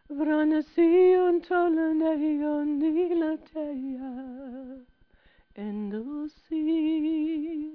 Vranasion tolaneon nilatea, endosi,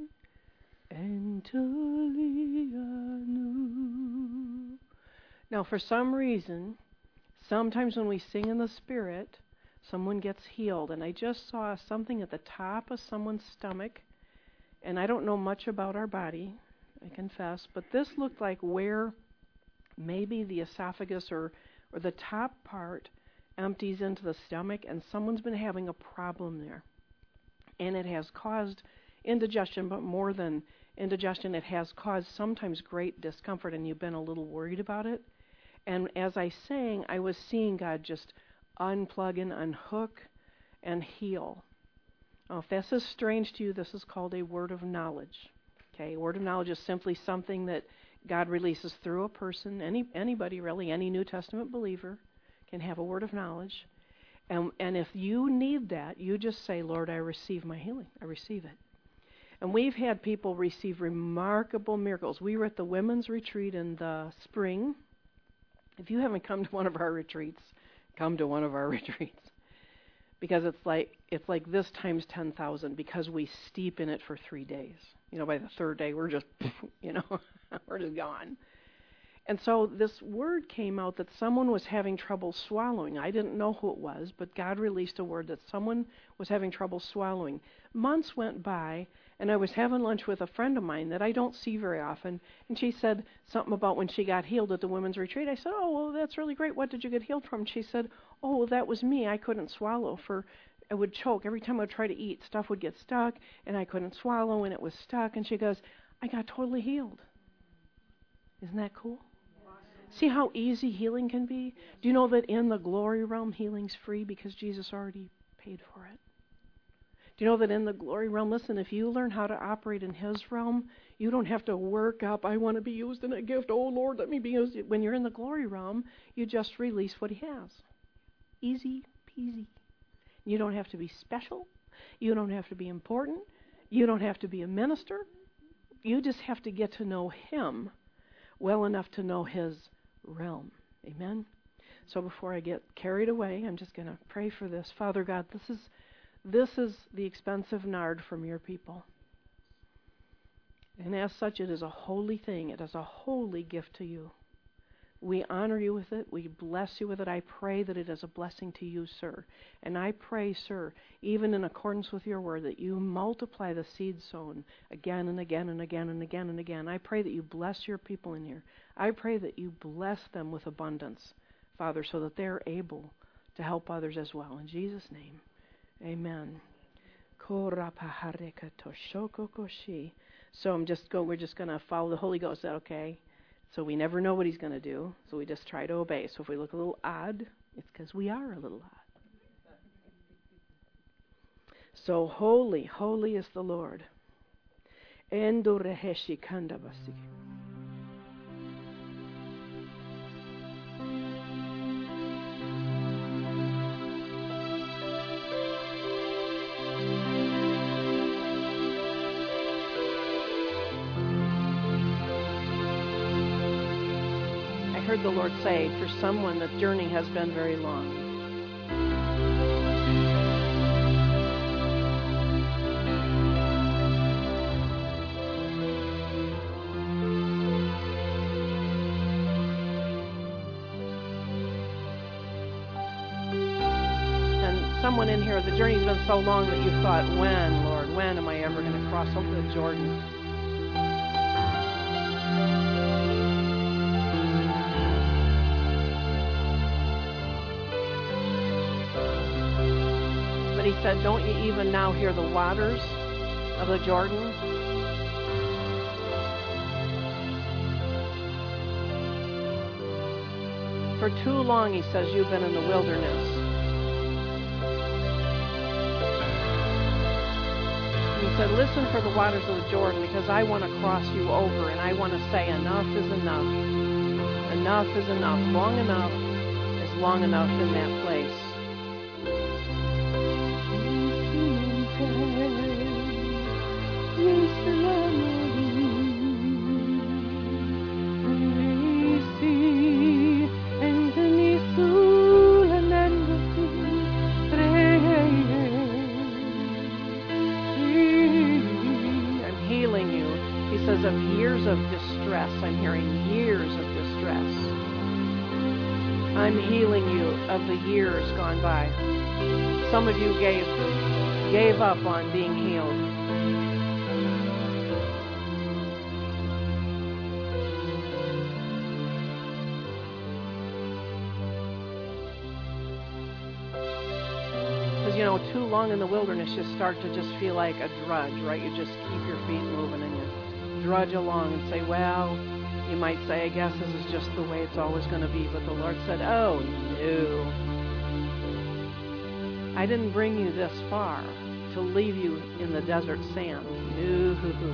entolianu. Now, for some reason, sometimes when we sing in the Spirit, someone gets healed. And I just saw something at the top of someone's stomach. And I don't know much about our body, I confess, but this looked like where maybe the esophagus or the top part empties into the stomach, and someone's been having a problem there. And it has caused indigestion, but more than indigestion, it has caused sometimes great discomfort, and you've been a little worried about it. And as I sang, I was seeing God just unplug and unhook and heal. If this is strange to you, this is called a word of knowledge. Okay, a word of knowledge is simply something that God releases through a person. Anybody really, any New Testament believer can have a word of knowledge. And if you need that, you just say, Lord, I receive my healing. I receive it. And we've had people receive remarkable miracles. We were at the women's retreat in the spring. If you haven't come to one of our retreats, come to one of our retreats. Because it's like this times 10,000, because we steep in it for 3 days. By the third day, we're just, we're just gone. And so this word came out that someone was having trouble swallowing. I didn't know who it was, but God released a word that someone was having trouble swallowing. Months went by, and I was having lunch with a friend of mine that I don't see very often, and she said something about when she got healed at the women's retreat. I said, oh, well, that's really great. What did you get healed from? She said, oh, well, that was me. I couldn't swallow. I would choke. Every time I would try to eat, stuff would get stuck, and I couldn't swallow, and it was stuck. And she goes, I got totally healed. Isn't that cool? See how easy healing can be? Do you know that in the glory realm, healing's free because Jesus already paid for it? Do you know that in the glory realm, listen, if you learn how to operate in His realm, you don't have to work up, I want to be used in a gift, oh Lord, let me be used. When you're in the glory realm, you just release what He has. Easy peasy. You don't have to be special. You don't have to be important. You don't have to be a minister. You just have to get to know Him well enough to know His realm. Amen? So before I get carried away, I'm just going to pray for this. Father God, this is the expensive nard from your people. And as such, it is a holy thing. It is a holy gift to you. We honor you with it. We bless you with it. I pray that it is a blessing to you, sir. And I pray, sir, even in accordance with your word, that you multiply the seed sown again and again and again and again and again. I pray that you bless your people in here. I pray that you bless them with abundance, Father, so that they're able to help others as well. In Jesus' name, amen. So we're just going to follow the Holy Ghost. Is that okay? So we never know what He's going to do, so we just try to obey. So if we look a little odd, it's because we are a little odd. So holy, holy is the Lord. Endoreheshi kandabasi. I heard the Lord say, for someone, the journey has been very long. And someone in here, the journey's been so long that you thought, when, Lord, when am I ever going to cross over the Jordan? But He said, don't you even now hear the waters of the Jordan? For too long, He says, you've been in the wilderness. And He said, listen for the waters of the Jordan, because I want to cross you over, and I want to say, enough is enough. Enough is enough. Long enough is long enough in that place. And I'm healing you of the years gone by. Some of you gave up on being healed. Because, too long in the wilderness, you start to just feel like a drudge, right? You just keep your feet moving and you drudge along and say, well, you might say, I guess this is just the way it's always going to be. But the Lord said, oh, no. I didn't bring you this far to leave you in the desert sand. No.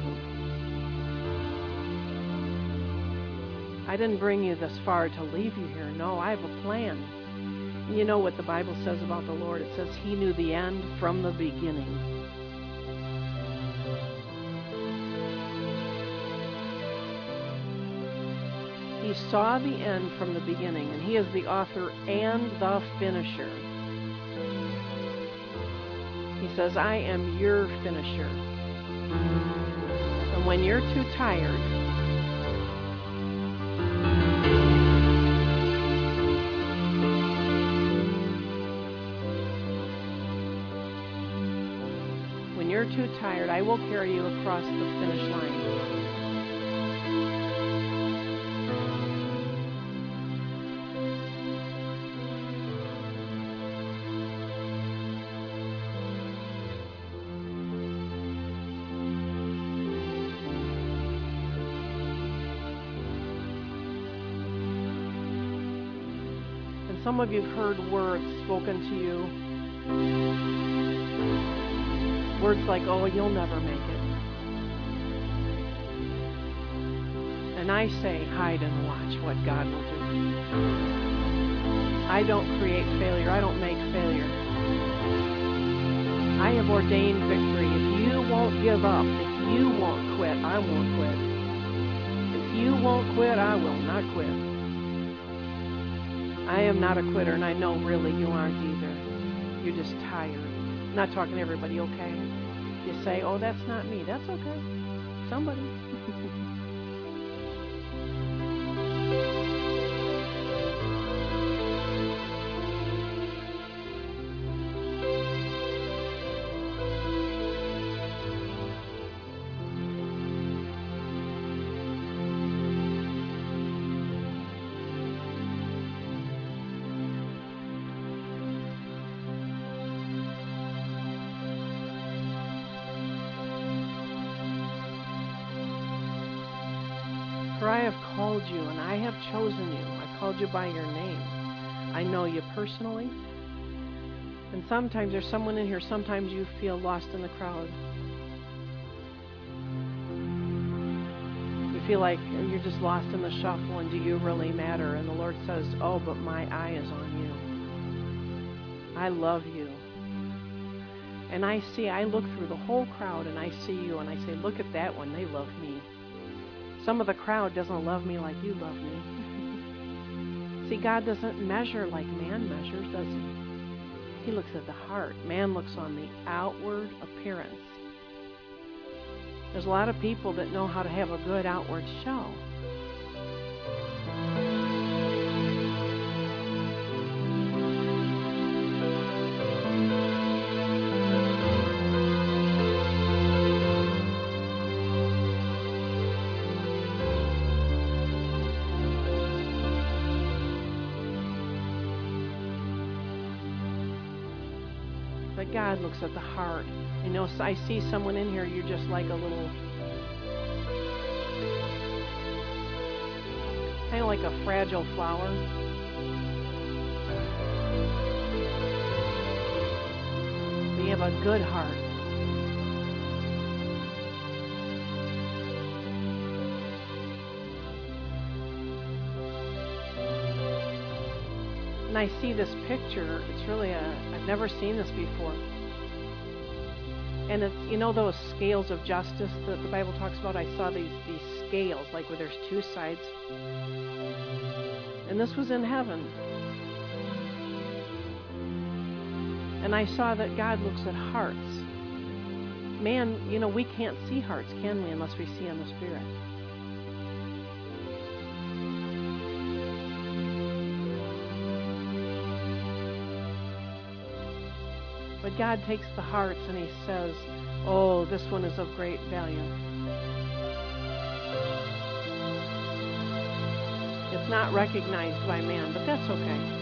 I didn't bring you this far to leave you here. No, I have a plan. You know what the Bible says about the Lord? It says He knew the end from the beginning. He saw the end from the beginning, and He is the author and the finisher. He says, I am your finisher. And when you're too tired, I will carry you across the finish line. And some of you have heard words spoken to you. Words like, oh, you'll never make it. And I say, hide and watch what God will do. I don't create failure. I don't make failure. I have ordained victory. If you won't give up, if you won't quit, I won't quit. If you won't quit, I will not quit. I am not a quitter, and I know really you aren't either. You're just tired. I'm not talking to everybody, okay? You say, oh, that's not me. That's okay. Somebody. For I have called you, and I have chosen you. I called you by your name. I know you personally. And sometimes there's someone in here, sometimes you feel lost in the crowd. You feel like you're just lost in the shuffle, and do you really matter? And the Lord says, oh, but my eye is on you. I love you. And I look through the whole crowd, and I see you, and I say, look at that one, they love me. Some of the crowd doesn't love me like you love me. See, God doesn't measure like man measures, does He? He looks at the heart. Man looks on the outward appearance. There's a lot of people that know how to have a good outward show. But God looks at the heart. I see someone in here, you're just like a little, kind of like a fragile flower. But you have a good heart. And I see this picture. It's really I've never seen this before. And it's, those scales of justice that the Bible talks about? I saw these scales, like where there's two sides. And this was in heaven. And I saw that God looks at hearts. Man, we can't see hearts, can we, unless we see in the Spirit. But God takes the hearts and He says, oh, this one is of great value. It's not recognized by man, but that's okay.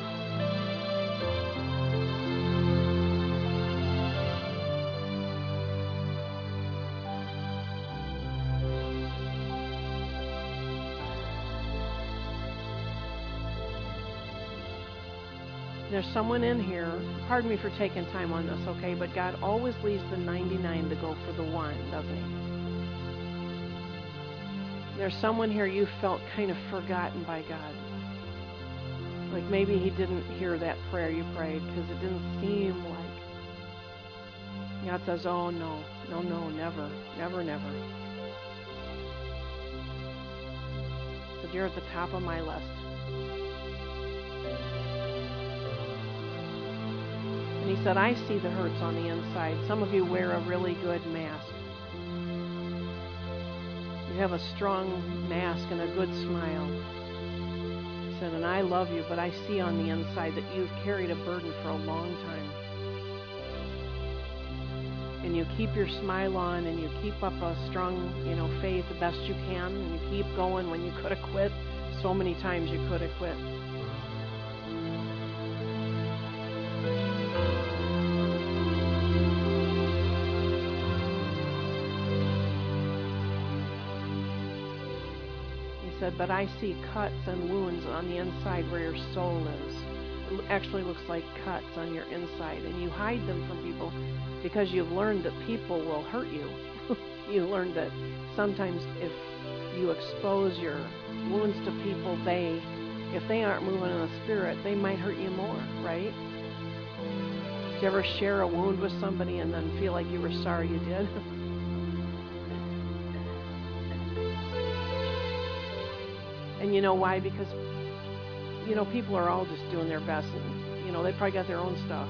There's someone in here, pardon me for taking time on this, okay, but God always leaves the 99 to go for the one, doesn't He? There's someone here you felt kind of forgotten by God. Like maybe He didn't hear that prayer you prayed because it didn't seem like. God says, oh, no, never, never, never. So you're at the top of my list. And He said, I see the hurts on the inside. Some of you wear a really good mask. You have a strong mask and a good smile. He said, and I love you, but I see on the inside that you've carried a burden for a long time. And you keep your smile on, and you keep up a strong, faith the best you can, and you keep going when you could have quit. So many times you could have quit. But I see cuts and wounds on the inside where your soul is. It actually looks like cuts on your inside, and you hide them from people because you've learned that people will hurt you. You learned that sometimes if you expose your wounds to people, if they aren't moving in the Spirit, they might hurt you more, right? Did you ever share a wound with somebody and then feel like you were sorry you did? And you know why? Because, people are all just doing their best. And, they probably got their own stuff.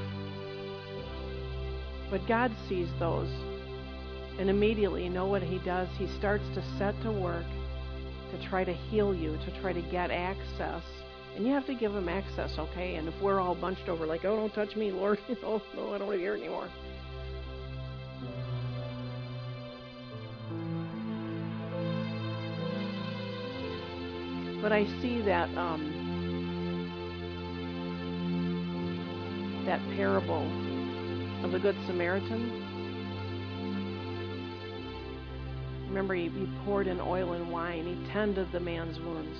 But God sees those. And immediately, what He does? He starts to set to work to try to heal you, to try to get access. And you have to give Him access, okay? And if we're all bunched over like, oh, don't touch me, Lord. No, I don't want to hear it anymore. But I see that that parable of the Good Samaritan. Remember, he poured in oil and wine. He tended the man's wounds.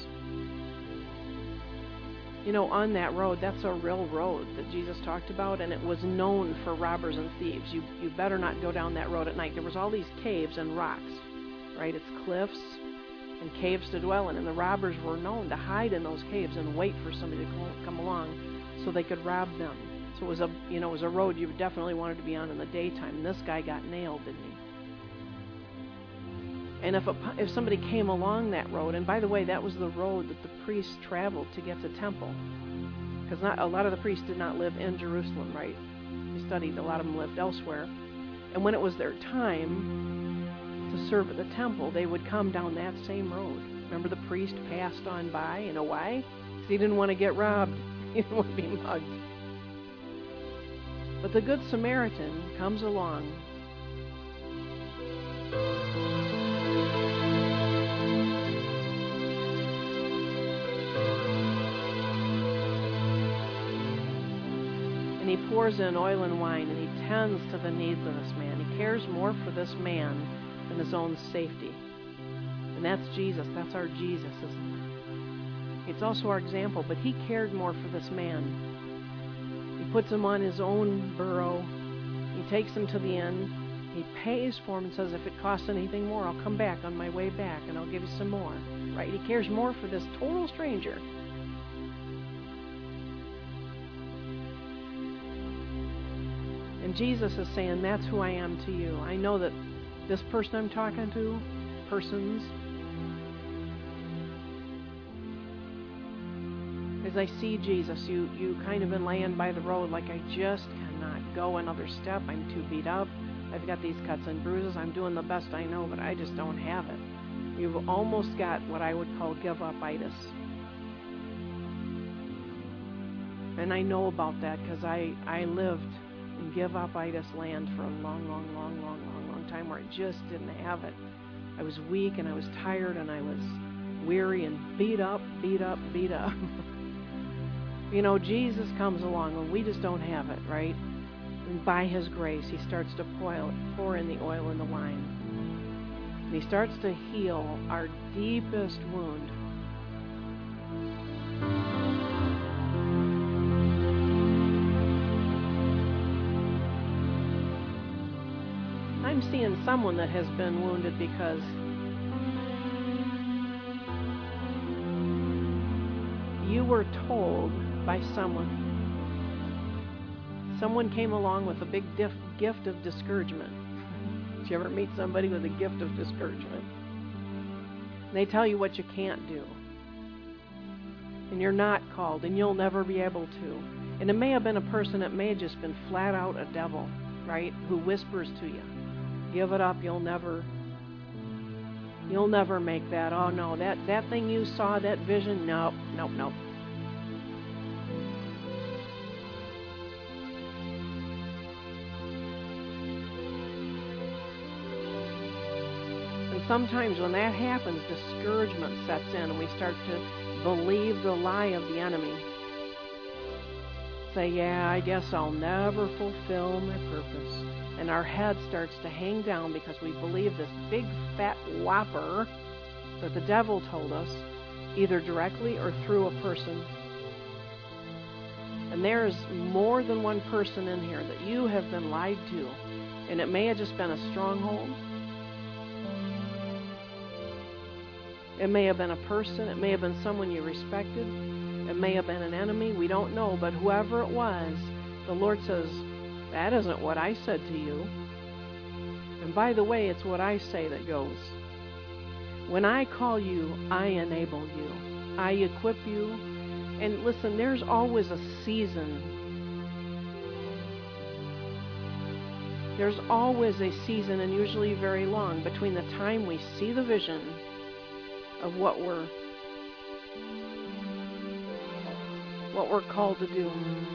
On that road, that's a real road that Jesus talked about, and it was known for robbers and thieves. You better not go down that road at night. There was all these caves and rocks, right? It's cliffs and caves to dwell in, and the robbers were known to hide in those caves and wait for somebody to come along so they could rob them. So it was a road you definitely wanted to be on in the daytime. And this guy got nailed, didn't he? And if somebody came along that road, and by the way, that was the road that the priests traveled to get to the temple, because a lot of the priests did not live in Jerusalem, right? We studied a lot of them lived elsewhere, and when it was their time to serve at the temple, they would come down that same road. Remember, the priest passed on by. You know why? Because he didn't want to get robbed. He didn't want to be mugged. But the Good Samaritan comes along. And he pours in oil and wine, and he tends to the needs of this man. He cares more for this man than his own safety. And that's Jesus. That's our Jesus, isn't it? It's also our example, but he cared more for this man. He puts him on his own burro. He takes him to the inn. He pays for him and says, if it costs anything more, I'll come back on my way back and I'll give you some more. Right? He cares more for this total stranger. And Jesus is saying, that's who I am to you. I know that this person I'm talking to, persons, as I see Jesus, you kind of been laying by the road like, I just cannot go another step. I'm too beat up. I've got these cuts and bruises. I'm doing the best I know, but I just don't have it. You've almost got what I would call give-up-itis. And I know about that because I lived and give up Ida's land for a long time where I just didn't have it. I was weak and I was tired and I was weary and beat up. You know, Jesus comes along when we just don't have it, right? And by His grace, He starts to pour in the oil and the wine. And He starts to heal our deepest wound. I'm seeing someone that has been wounded because you were told by someone came along with a big gift of discouragement. Did you ever meet somebody with a gift of discouragement? And they tell you what you can't do. And you're not called, and you'll never be able to. And it may have been a person that may have just been flat out a devil, right? Who whispers to you, give it up, you'll never make that. Oh no, that thing you saw, that vision, nope. Sometimes when that happens, discouragement sets in and we start to believe the lie of the enemy. Say, yeah, I guess I'll never fulfill my purpose. And our head starts to hang down because we believe this big fat whopper that the devil told us, either directly or through a person. And there's more than one person in here that you have been lied to. And it may have just been a stronghold. It may have been a person. It may have been someone you respected. It may have been an enemy. We don't know. But whoever it was, the Lord says, that isn't what I said to you. And by the way, it's what I say that goes. When I call you, I enable you. I equip you. And listen, there's always a season. There's always a season, and usually very long, between the time we see the vision of what we're called to do.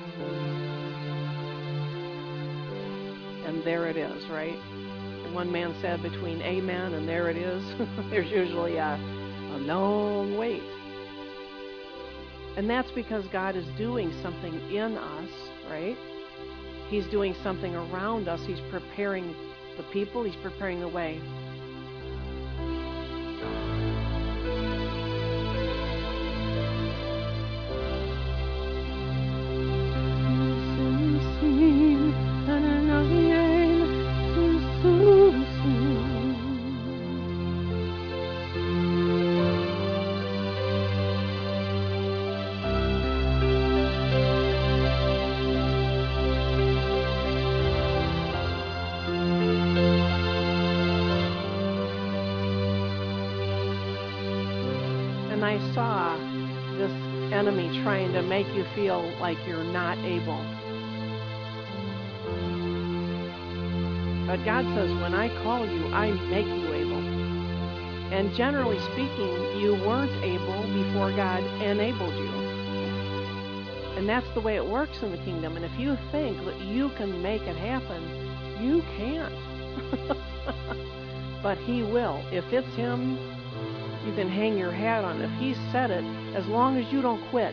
And there it is, right? And one man said between amen and there it is, there's usually a long wait. And that's because God is doing something in us, right? He's doing something around us. He's preparing the people. He's preparing the way. And I saw this enemy trying to make you feel like you're not able. But God says, when I call you, I make you able. And generally speaking, you weren't able before God enabled you. And that's the way it works in the kingdom. And if you think that you can make it happen, you can't. But He will. If it's Him, you can hang your hat on. If He said it, as long as you don't quit.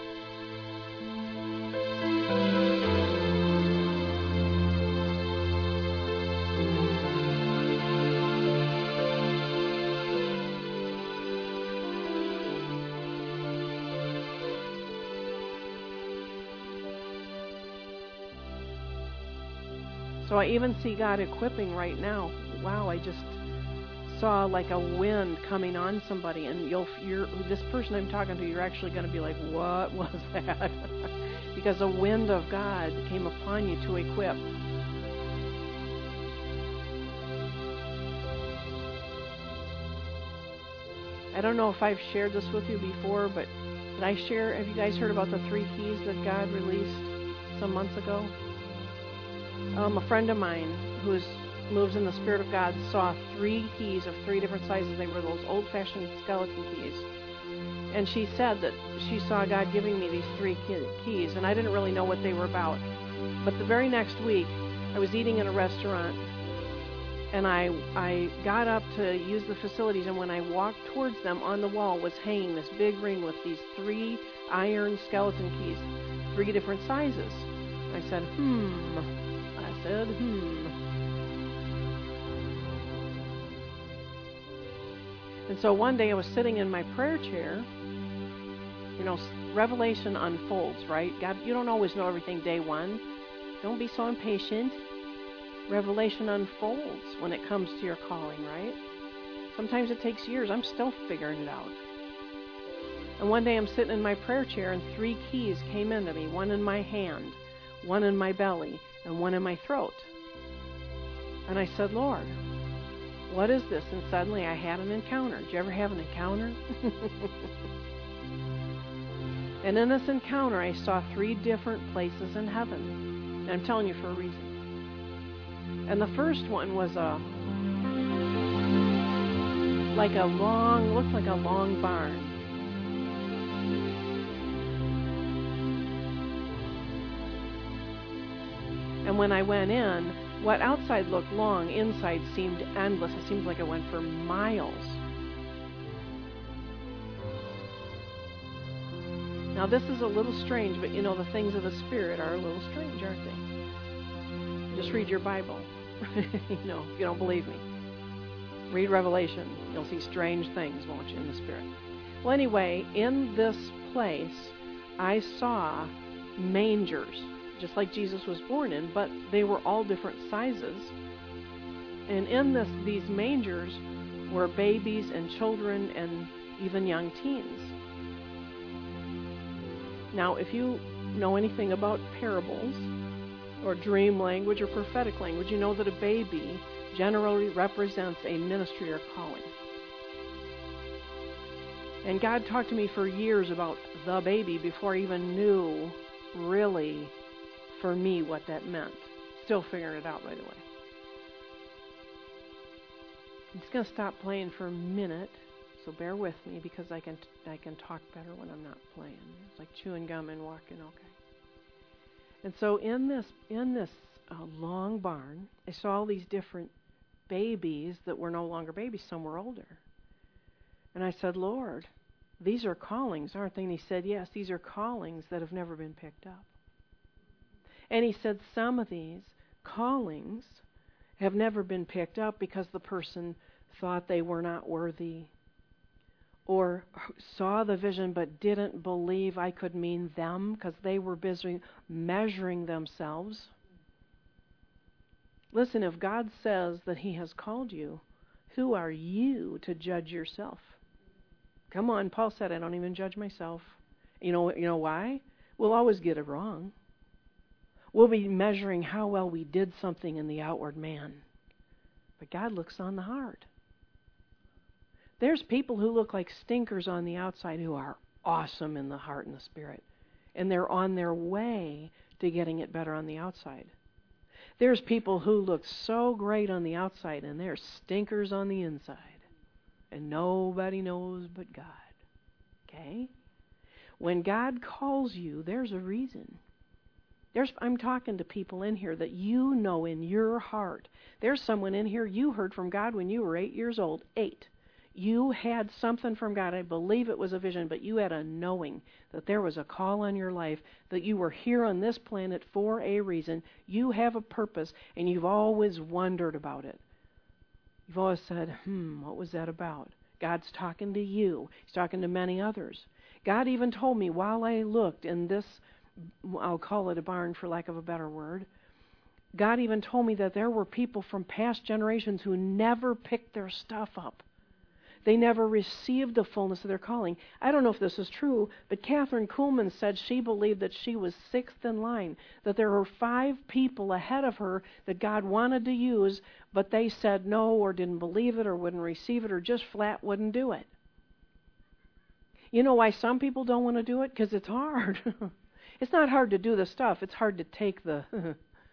So I even see God equipping right now. Wow, I just saw like a wind coming on somebody, and this person I'm talking to, you're actually going to be like, what was that? Because a wind of God came upon you to equip. I don't know if I've shared this with you before, but did I share? Have you guys heard about the 3 keys that God released some months ago? A friend of mine who moves in the Spirit of God saw 3 keys of 3 different sizes. They were those old-fashioned skeleton keys. And she said that she saw God giving me these 3 keys, and I didn't really know what they were about. But the very next week, I was eating in a restaurant, and I got up to use the facilities, and when I walked towards them, on the wall was hanging this big ring with these 3 iron skeleton keys, 3 different sizes. I said, And so one day I was sitting in my prayer chair. You know, revelation unfolds, right? God, you don't always know everything day one. Don't be so impatient. Revelation unfolds when it comes to your calling, right? Sometimes it takes years. I'm still figuring it out. And one day I'm sitting in my prayer chair and 3 keys came into me, 1 in my hand, 1 in my belly, and 1 in my throat. And I said, Lord, what is this? And suddenly I had an encounter. Did you ever have an encounter? And in this encounter, I saw 3 different places in heaven. And I'm telling you for a reason. And the first one was looked like a long barn. And when I went in, what outside looked long, inside seemed endless. It seemed like it went for miles. Now this is a little strange, but you know the things of the Spirit are a little strange, aren't they? Just read your Bible. You know, if you don't believe me. Read Revelation. You'll see strange things, won't you, in the Spirit? Well, anyway, in this place, I saw mangers, just like Jesus was born in, but they were all different sizes. And in these mangers were babies and children and even young teens. Now, if you know anything about parables or dream language or prophetic language, you know that a baby generally represents a ministry or calling. And God talked to me for years about the baby before I even knew really for me what that meant. Still figuring it out, by the way. I'm just going to stop playing for a minute, so bear with me because I can talk better when I'm not playing. It's like chewing gum and walking, okay. And so in this long barn, I saw all these different babies that were no longer babies, some were older. And I said, Lord, these are callings, aren't they? And he said, yes, these are callings that have never been picked up. And he said, some of these callings have never been picked up because the person thought they were not worthy or saw the vision but didn't believe I could mean them because they were busy measuring themselves. Listen, if God says that he has called you, who are you to judge yourself? Come on, Paul said, I don't even judge myself. You know why? We'll always get it wrong. We'll be measuring how well we did something in the outward man. But God looks on the heart. There's people who look like stinkers on the outside who are awesome in the heart and the spirit. And they're on their way to getting it better on the outside. There's people who look so great on the outside and they're stinkers on the inside. And nobody knows but God. Okay? When God calls you, there's a reason. I'm talking to people in here that you know in your heart. There's someone in here you heard from God when you were 8 years old. 8. You had something from God. I believe it was a vision, but you had a knowing that there was a call on your life, that you were here on this planet for a reason. You have a purpose, and you've always wondered about it. You've always said, what was that about? God's talking to you. He's talking to many others. God even told me while I looked in this, I'll call it a barn for lack of a better word, God even told me that there were people from past generations who never picked their stuff up. They never received the fullness of their calling. I don't know if this is true, but Catherine Kuhlman said she believed that she was 6th in line, that there were 5 people ahead of her that God wanted to use, but they said no or didn't believe it or wouldn't receive it or just flat wouldn't do it. You know why some people don't want to do it? Because it's hard. It's not hard to do the stuff. It's hard to take the,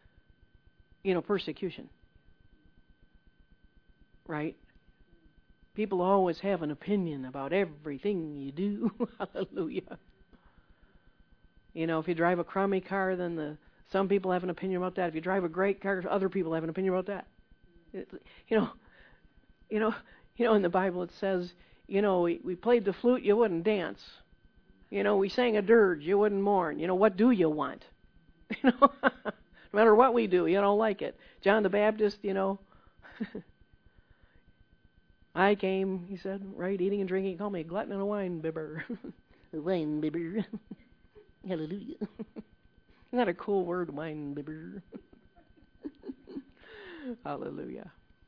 persecution. Right? People always have an opinion about everything you do. Hallelujah. You know, if you drive a crummy car, then some people have an opinion about that. If you drive a great car, other people have an opinion about that. You know, in the Bible it says, you know, we played the flute, you wouldn't dance. You know, we sang a dirge, you wouldn't mourn. You know, what do you want? You know, no matter what we do, you don't like it. John the Baptist, you know, I came, he said, right, eating and drinking. He called me a glutton and a wine bibber. A wine bibber. Hallelujah. Isn't that a cool word, wine bibber? Hallelujah.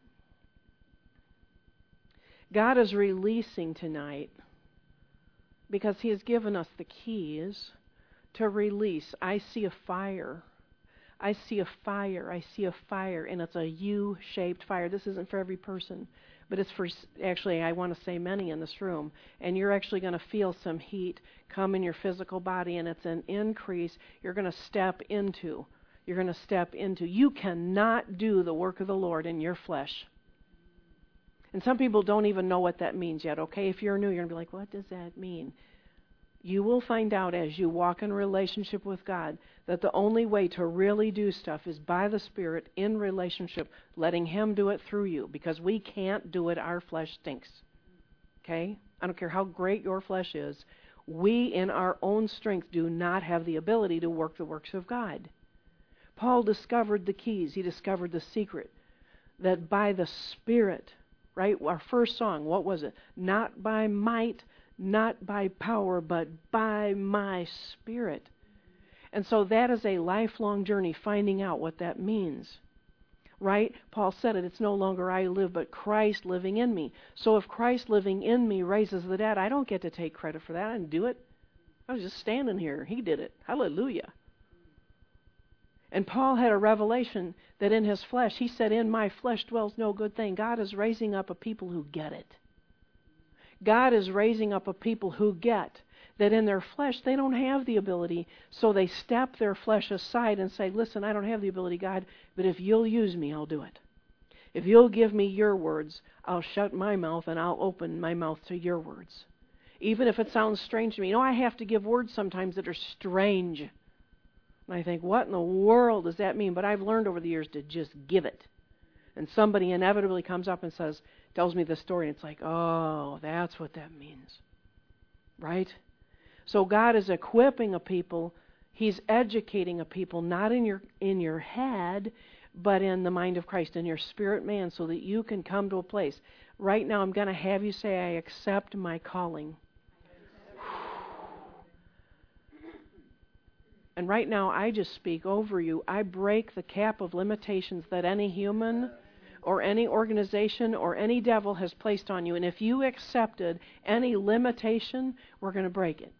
God is releasing tonight because He has given us the keys to release. I see a fire. I see a fire. I see a fire, and it's a U-shaped fire. This isn't for every person, but it's for, actually, I want to say many in this room. And you're actually going to feel some heat come in your physical body, and it's an increase you're going to step into. You're going to step into. You cannot do the work of the Lord in your flesh. And some people don't even know what that means yet, okay? If you're new, you're going to be like, what does that mean? You will find out as you walk in relationship with God that the only way to really do stuff is by the Spirit in relationship, letting Him do it through you, because we can't do it. Our flesh stinks. Okay? I don't care how great your flesh is. We, in our own strength, do not have the ability to work the works of God. Paul discovered the keys. He discovered the secret that by the Spirit, right? Our first song, what was it? Not by might, not by power, but by my Spirit. And so that is a lifelong journey, finding out what that means. Right? Paul said it, it's no longer I who live, but Christ living in me. So if Christ living in me raises the dead, I don't get to take credit for that. I didn't do it. I was just standing here. He did it. Hallelujah. And Paul had a revelation that in his flesh, he said, in my flesh dwells no good thing. God is raising up a people who get it. God is raising up a people who get that in their flesh they don't have the ability, so they step their flesh aside and say, listen, I don't have the ability, God, but if you'll use me, I'll do it. If you'll give me your words, I'll shut my mouth and I'll open my mouth to your words. Even if it sounds strange to me. You know, I have to give words sometimes that are strange. And I think, what in the world does that mean? But I've learned over the years to just give it. And somebody inevitably comes up and tells me the story, and it's like, oh, that's what that means. Right? So God is equipping a people. He's educating a people, not in your head, but in the mind of Christ, in your spirit man, so that you can come to a place. Right now, I'm going to have you say, I accept my calling. And right now, I just speak over you. I break the cap of limitations that any human or any organization or any devil has placed on you. And if you accepted any limitation, we're going to break it.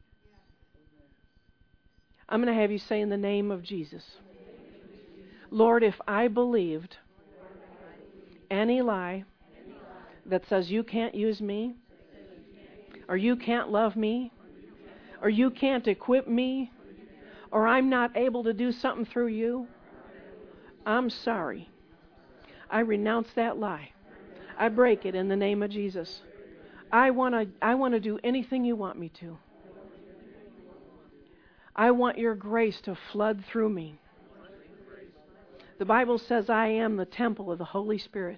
I'm going to have you say in the name of Jesus, Lord, if I believed any lie that says you can't use me, or you can't love me, or you can't equip me, or I'm not able to do something through you, I'm sorry. I renounce that lie. I break it in the name of Jesus. I want to do anything you want me to. I want your grace to flood through me. The Bible says I am the temple of the Holy Spirit.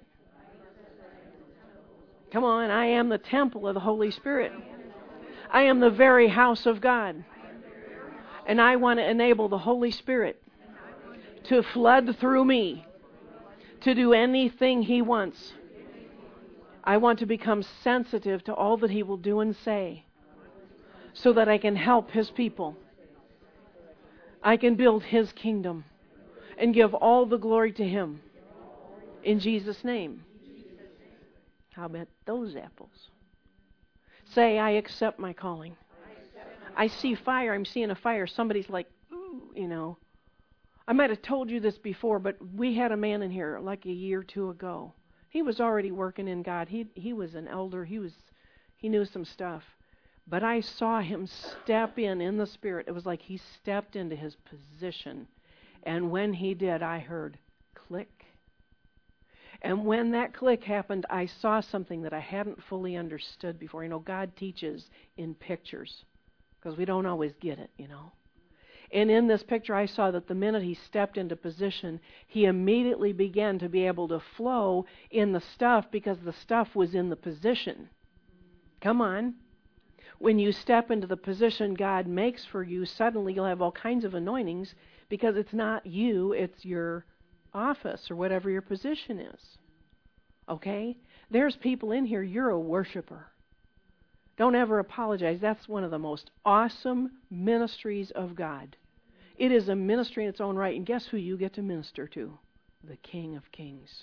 Come on, I am the temple of the Holy Spirit. I am the very house of God. And I want to enable the Holy Spirit to flood through me, to do anything He wants. I want to become sensitive to all that He will do and say, so that I can help His people. I can build His kingdom and give all the glory to Him. In Jesus' name. How about those apples? Say, I accept my calling. I see fire. I'm seeing a fire. Somebody's like, ooh, you know. I might have told you this before, but we had a man in here like a year or two ago. He was already working in God. He was an elder. He knew some stuff. But I saw him step in the Spirit. It was like he stepped into his position. And when he did, I heard click. And when that click happened, I saw something that I hadn't fully understood before. God teaches in pictures because we don't always get it, And in this picture, I saw that the minute he stepped into position, he immediately began to be able to flow in the stuff because the stuff was in the position. Come on. When you step into the position God makes for you, suddenly you'll have all kinds of anointings because it's not you, it's your office or whatever your position is. Okay? There's people in here, you're a worshiper. Don't ever apologize. That's one of the most awesome ministries of God. It is a ministry in its own right. And guess who you get to minister to? The King of Kings.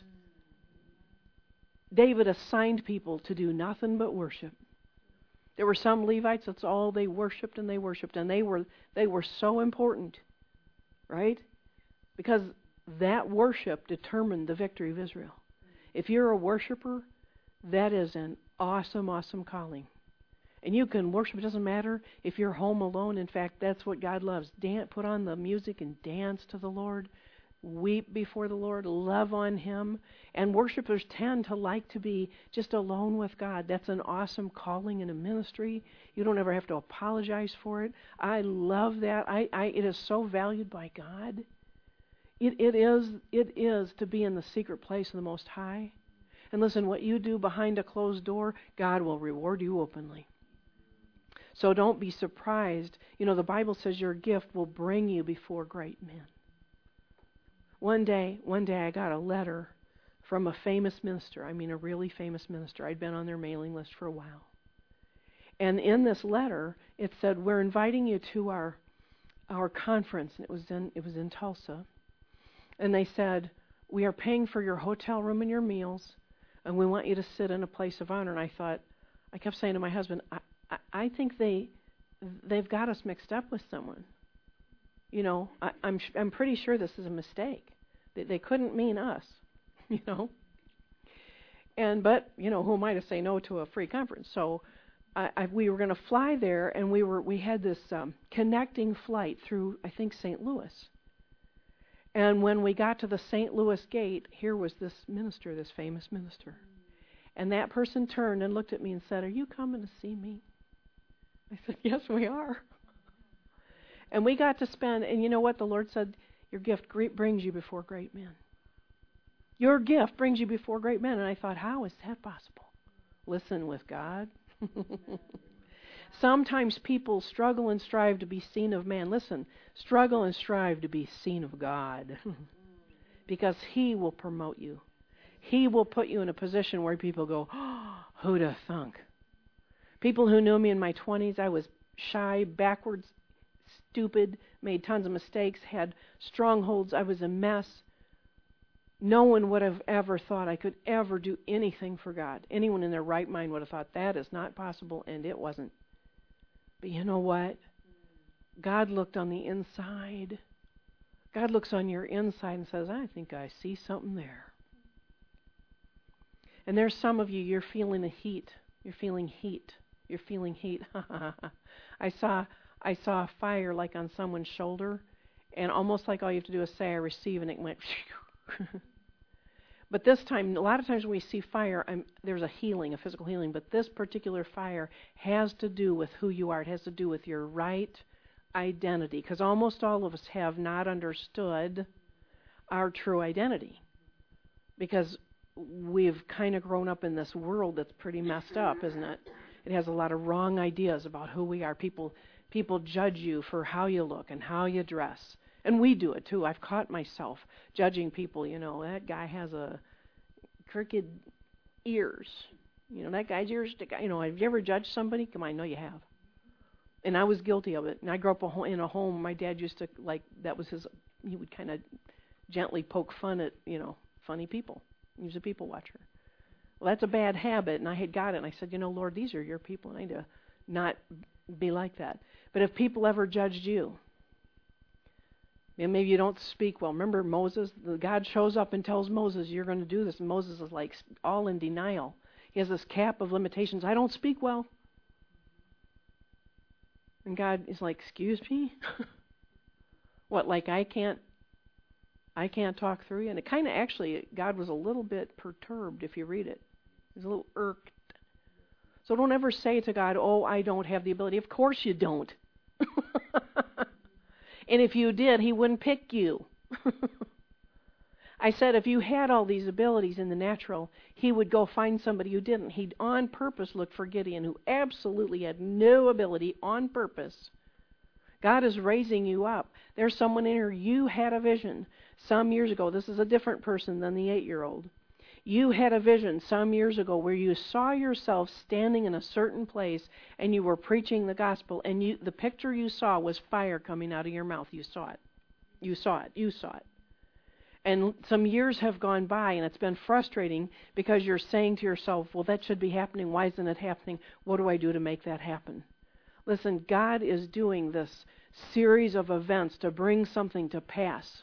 David assigned people to do nothing but worship. There were some Levites, that's all they worshipped. And they were so important. Right? Because that worship determined the victory of Israel. If you're a worshiper, that is an awesome, awesome calling. And you can worship. It doesn't matter if you're home alone. In fact, that's what God loves. Put on the music and dance to the Lord. Weep before the Lord. Love on Him. And worshipers tend to like to be just alone with God. That's an awesome calling in a ministry. You don't ever have to apologize for it. I love that. It is so valued by God. It is to be in the secret place of the Most High. And listen, what you do behind a closed door, God will reward you openly. So don't be surprised. The Bible says your gift will bring you before great men. One day I got a letter from a famous minister. I mean, a really famous minister. I'd been on their mailing list for a while. And in this letter, it said, we're inviting you to our conference. And it was in Tulsa. And they said, we are paying for your hotel room and your meals, and we want you to sit in a place of honor. And I kept saying to my husband, I think they've got us mixed up with someone. I'm pretty sure this is a mistake. They couldn't mean us, But who am I to say no to a free conference? So we were going to fly there, and we had this connecting flight through, I think, St. Louis. And when we got to the St. Louis gate, here was this minister, this famous minister. And that person turned and looked at me and said, "Are you coming to see me?" I said, "Yes, we are." And we got to spend, and you know what? The Lord said, your gift brings you before great men. Your gift brings you before great men. And I thought, how is that possible? Listen, with God. Sometimes people struggle and strive to be seen of man. Listen, struggle and strive to be seen of God. Because He will promote you. He will put you in a position where people go, "Oh, who'd have thunk?" People who knew me in my 20s, I was shy, backwards, stupid, made tons of mistakes, had strongholds. I was a mess. No one would have ever thought I could ever do anything for God. Anyone in their right mind would have thought that is not possible, and it wasn't. But you know what? God looked on the inside. God looks on your inside and says, "I think I see something there." And there's some of you, you're feeling the heat. You're feeling heat. You're feeling heat. I saw a fire like on someone's shoulder, and almost like all you have to do is say, "I receive," and it went. But this time, a lot of times when we see fire, there's a healing, a physical healing. But this particular fire has to do with who you are. It has to do with your right identity. Because almost all of us have not understood our true identity. Because we've kind of grown up in this world that's pretty messed up, isn't it? It has a lot of wrong ideas about who we are. People judge you for how you look and how you dress. And we do it too. I've caught myself judging people. That guy has a crooked ears. That guy's ears stick out. Have you ever judged somebody? Come on, I know you have. And I was guilty of it. And I grew up in a home. My dad used to, that was his, he would kind of gently poke fun at, funny people. He was a people watcher. Well, that's a bad habit, and I had got it. And I said, Lord, these are your people, and I need to not be like that. But if people ever judged you, and maybe you don't speak well. Remember Moses? God shows up and tells Moses, "You're going to do this." And Moses is all in denial. He has this cap of limitations. "I don't speak well." And God is like, "Excuse me?" What, I can't I can't talk through you. And it kind of actually, God was a little bit perturbed if you read it. He's a little irked. So don't ever say to God, oh, I don't have the ability. Of course you don't. And if you did, He wouldn't pick you. I said if you had all these abilities in the natural, He would go find somebody who didn't. He'd on purpose look for Gideon, who absolutely had no ability, on purpose. God is raising you up. There's someone in here, you had a vision some years ago. This is a different person than the 8-year-old. You had a vision some years ago where you saw yourself standing in a certain place and you were preaching the gospel, and the picture you saw was fire coming out of your mouth. You saw it. You saw it. You saw it. And some years have gone by, and it's been frustrating because you're saying to yourself, well, that should be happening. Why isn't it happening? What do I do to make that happen? Listen, God is doing this series of events to bring something to pass.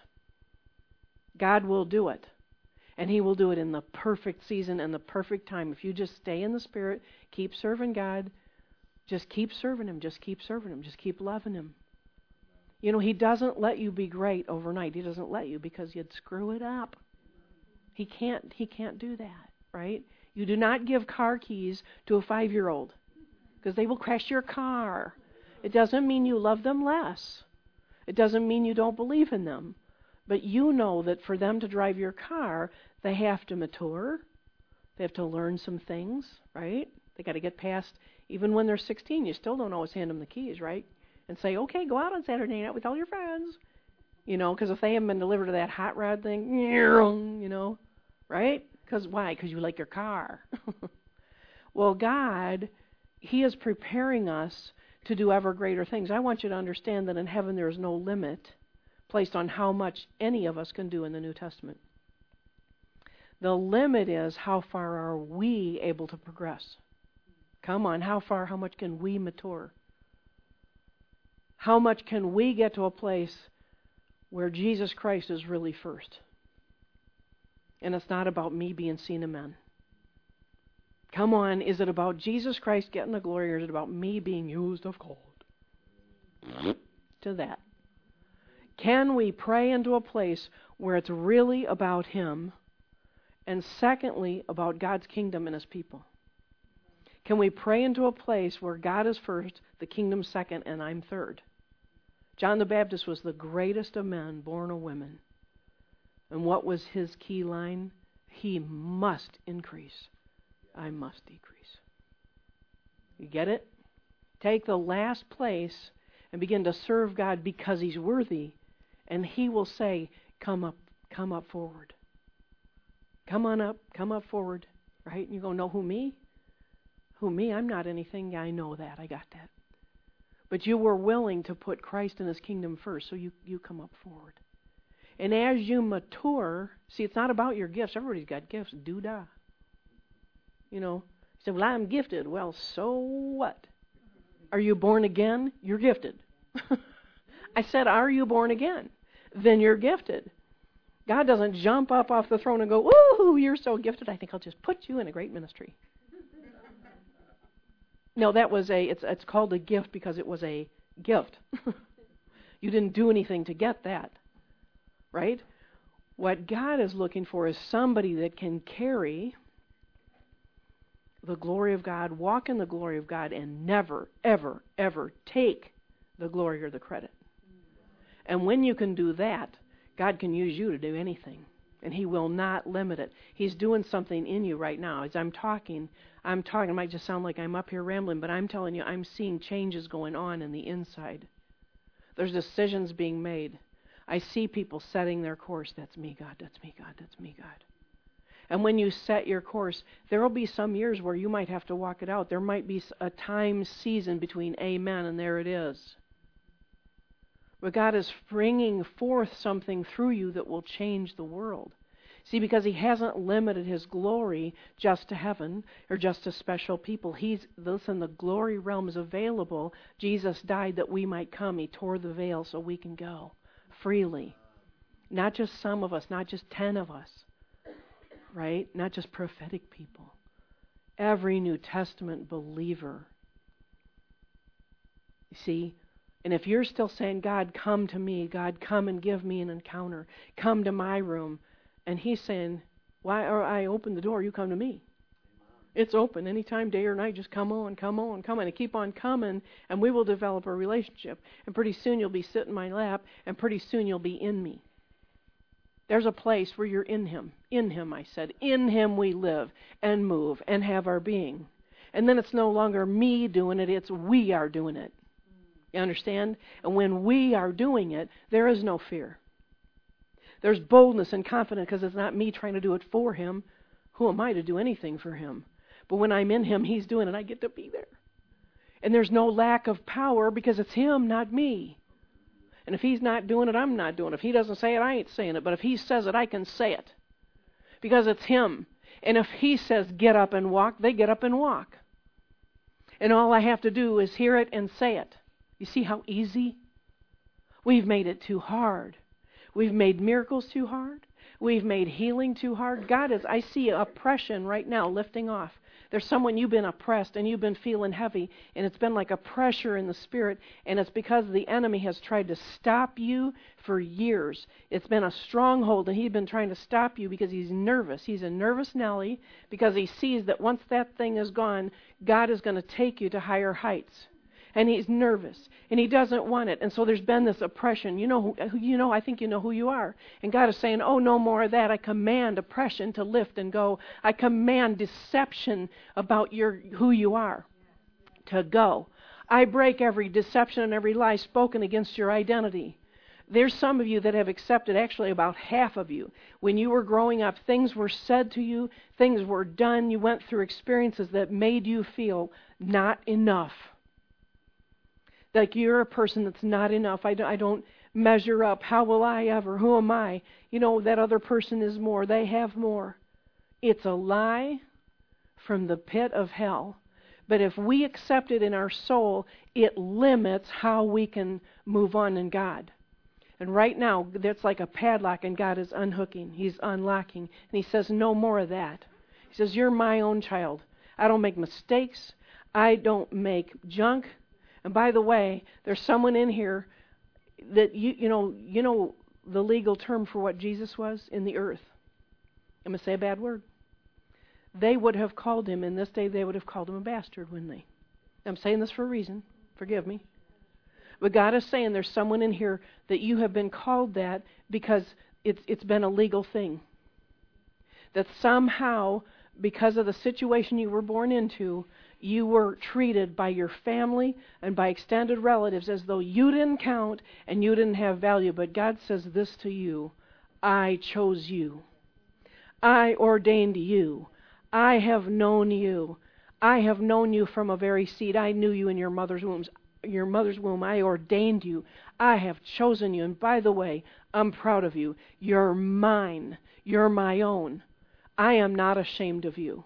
God will do it. And He will do it in the perfect season and the perfect time. If you just stay in the Spirit, keep serving God, just keep serving Him, just keep serving Him, just keep loving Him. You know, He doesn't let you be great overnight. He doesn't let you because you'd screw it up. He can't do that, right? You do not give car keys to a 5-year-old because they will crash your car. It doesn't mean you love them less. It doesn't mean you don't believe in them. But you know that for them to drive your car, they have to mature. They have to learn some things, right? They got to get past, even when they're 16, you still don't always hand them the keys, right? And say, okay, go out on Saturday night with all your friends. You know, because if they haven't been delivered to that hot rod thing, you know, right? Because why? Because you like your car. Well, God, He is preparing us to do ever greater things. I want you to understand that in heaven there is no limit placed on how much any of us can do in the New Testament. The limit is how far are we able to progress? Come on, how much can we mature? How much can we get to a place where Jesus Christ is really first? And it's not about me being seen of men. Come on, is it about Jesus Christ getting the glory, or is it about me being used of God? To that. Can we pray into a place where it's really about Him, and secondly, about God's kingdom and His people? Can we pray into a place where God is first, the kingdom second, and I'm third? John the Baptist was the greatest of men born of women. And what was his key line? He must increase. I must decrease. You get it? Take the last place and begin to serve God because He's worthy, and He will say, come up forward. Come on up, come up forward. Right? And you go, no, who me? Who me? I'm not anything. Yeah, I know that. I got that. But you were willing to put Christ and His kingdom first, so you come up forward. And as you mature, see, it's not about your gifts. Everybody's got gifts. Doo-dah. You know, you say, well, I'm gifted. Well, so what? Are you born again? You're gifted. I said, are you born again? Then you're gifted. God doesn't jump up off the throne and go, woohoo, you're so gifted, I think I'll just put you in a great ministry. No, that was it's called a gift because it was a gift. You didn't do anything to get that, right? What God is looking for is somebody that can carry the glory of God, walk in the glory of God, and never, ever, ever take the glory or the credit. And when you can do that, God can use you to do anything, and He will not limit it. He's doing something in you right now. As I'm talking, it might just sound like I'm up here rambling, but I'm telling you, I'm seeing changes going on in the inside. There's decisions being made. I see people setting their course. That's me, God. That's me, God. That's me, God. And when you set your course, there will be some years where you might have to walk it out. There might be a time season between amen and there it is. But God is bringing forth something through you that will change the world. See, because He hasn't limited His glory just to heaven or just to special people. Listen, the glory realm is available. Jesus died that we might come. He tore the veil so we can go freely. Not just some of us, not just 10 of us, right? Not just prophetic people. Every New Testament believer. You see, And if you're still saying, God, come to me, God, come and give me an encounter, come to my room, and He's saying, why? Or I open the door, you come to me. It's open anytime, day or night. Just come on, come on, come on, and keep on coming, and we will develop a relationship. And pretty soon you'll be sitting in my lap, and pretty soon you'll be in me. There's a place where you're in Him. In Him, I said. In Him we live and move and have our being. And then it's no longer me doing it, it's we are doing it. You understand? And when we are doing it, there is no fear. There's boldness and confidence because it's not me trying to do it for Him. Who am I to do anything for Him? But when I'm in Him, He's doing it. I get to be there. And there's no lack of power because it's Him, not me. And if He's not doing it, I'm not doing it. If He doesn't say it, I ain't saying it. But if He says it, I can say it. Because it's Him. And if He says get up and walk, they get up and walk. And all I have to do is hear it and say it. You see how easy? We've made it too hard. We've made miracles too hard. We've made healing too hard. I see oppression right now lifting off. There's someone, you've been oppressed and you've been feeling heavy, and it's been like a pressure in the spirit, and it's because the enemy has tried to stop you for years. It's been a stronghold, and he's been trying to stop you because he's nervous. He's a nervous Nelly because he sees that once that thing is gone, God is going to take you to higher heights. And he's nervous, and he doesn't want it. And so there's been this oppression. I think you know who you are. And God is saying, oh, no more of that. I command oppression to lift and go. I command deception about who you are to go. I break every deception and every lie spoken against your identity. There's some of you that have accepted, actually about half of you. When you were growing up, things were said to you, things were done. You went through experiences that made you feel not enough. Like you're a person that's not enough. I don't measure up. How will I ever? Who am I? That other person is more. They have more. It's a lie from the pit of hell. But if we accept it in our soul, it limits how we can move on in God. And right now, that's like a padlock, and God is unhooking. He's unlocking. And He says, no more of that. He says, you're my own child. I don't make mistakes. I don't make junk. And by the way, there's someone in here that you know the legal term for what Jesus was in the earth. I'm going to say a bad word. They would have called Him, in this day they would have called Him a bastard, wouldn't they? I'm saying this for a reason. Forgive me. But God is saying there's someone in here that you have been called that because it's been a legal thing. That somehow, because of the situation you were born into, you were treated by your family and by extended relatives as though you didn't count and you didn't have value. But God says this to you: I chose you. I ordained you. I have known you. I have known you from a very seed. I knew you in your mother's womb. I ordained you. I have chosen you. And by the way, I'm proud of you. You're mine. You're my own. I am not ashamed of you.